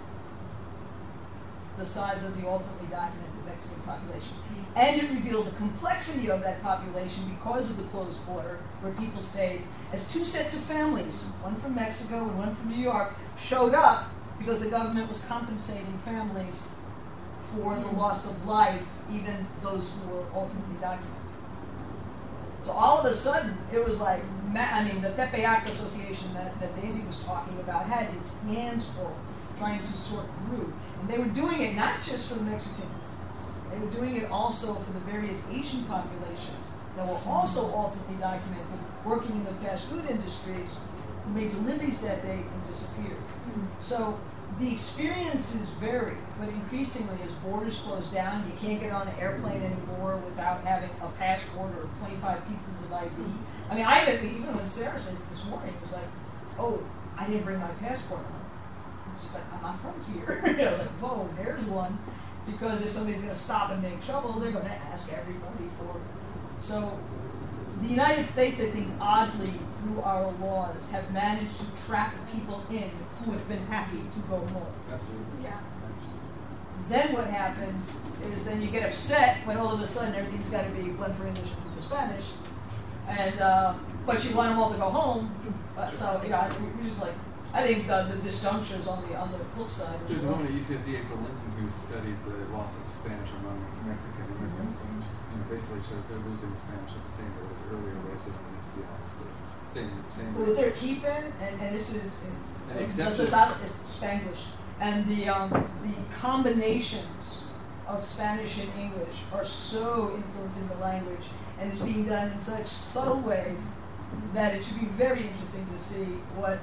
The size of the ultimately documented Mexican population. And it revealed the complexity of that population because of the closed border, where people stayed as two sets of families, one from Mexico and one from New York, showed up because the government was compensating families for the loss of life, even those who were ultimately documented. So all of a sudden, it was like, the Tepeyac Association that Daisy was talking about had its hands full trying to sort through. And they were doing it not just for the Mexicans. They were doing it also for the various Asian populations that were also ultimately documented, working in the fast food industries, who made deliveries that day and disappeared. So the experiences vary, but increasingly as borders close down, you can't get on an airplane anymore without having a passport or 25 pieces of ID. Even when Sarah says this morning, it was like, oh, I didn't bring my passport on. She's like, I'm not from here. I was like, whoa, there's one. Because if somebody's going to stop and make trouble, they're going to ask everybody for it. So the United States, I think, oddly, through our laws, have managed to trap people in who have been happy to go home. Absolutely. Yeah. Then what happens is then you get upset when all of a sudden everything's got to be blend for English and for Spanish, and but you want them all to go home. We're just like, I think the disjunctures on the flip side. There's a woman at UCSD, April Linton, who studied the loss of Spanish among Mexican immigrants, and just, basically shows they're losing Spanish at the same rate as earlier waves of it as the United States. Same What they're keeping, and this is Spanglish, and the combinations of Spanish and English are so influencing the language, and it's being done in such subtle ways that it should be very interesting to see what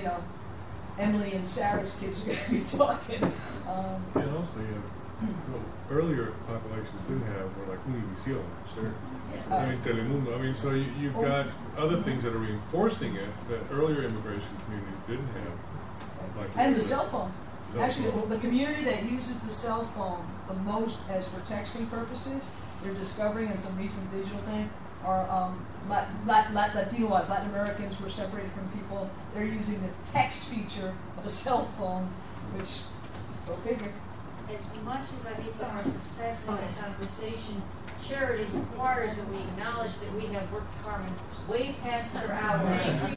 Emily and Sarah's kids are going to be talking. And also, earlier populations didn't have were like Univision. Sure. Telemundo. So you've got other things that are reinforcing it that earlier immigration communities didn't have. And the cell phone. Actually, the community that uses the cell phone the most as for texting purposes, they're discovering in some recent digital thing, are Latinos, Latin Americans who are separated from people. They're using the text feature of a cell phone, which, go figure. As much as I hate to have this fascinating conversation, Charity requires that we acknowledge that we have worked Carmen way past her hour.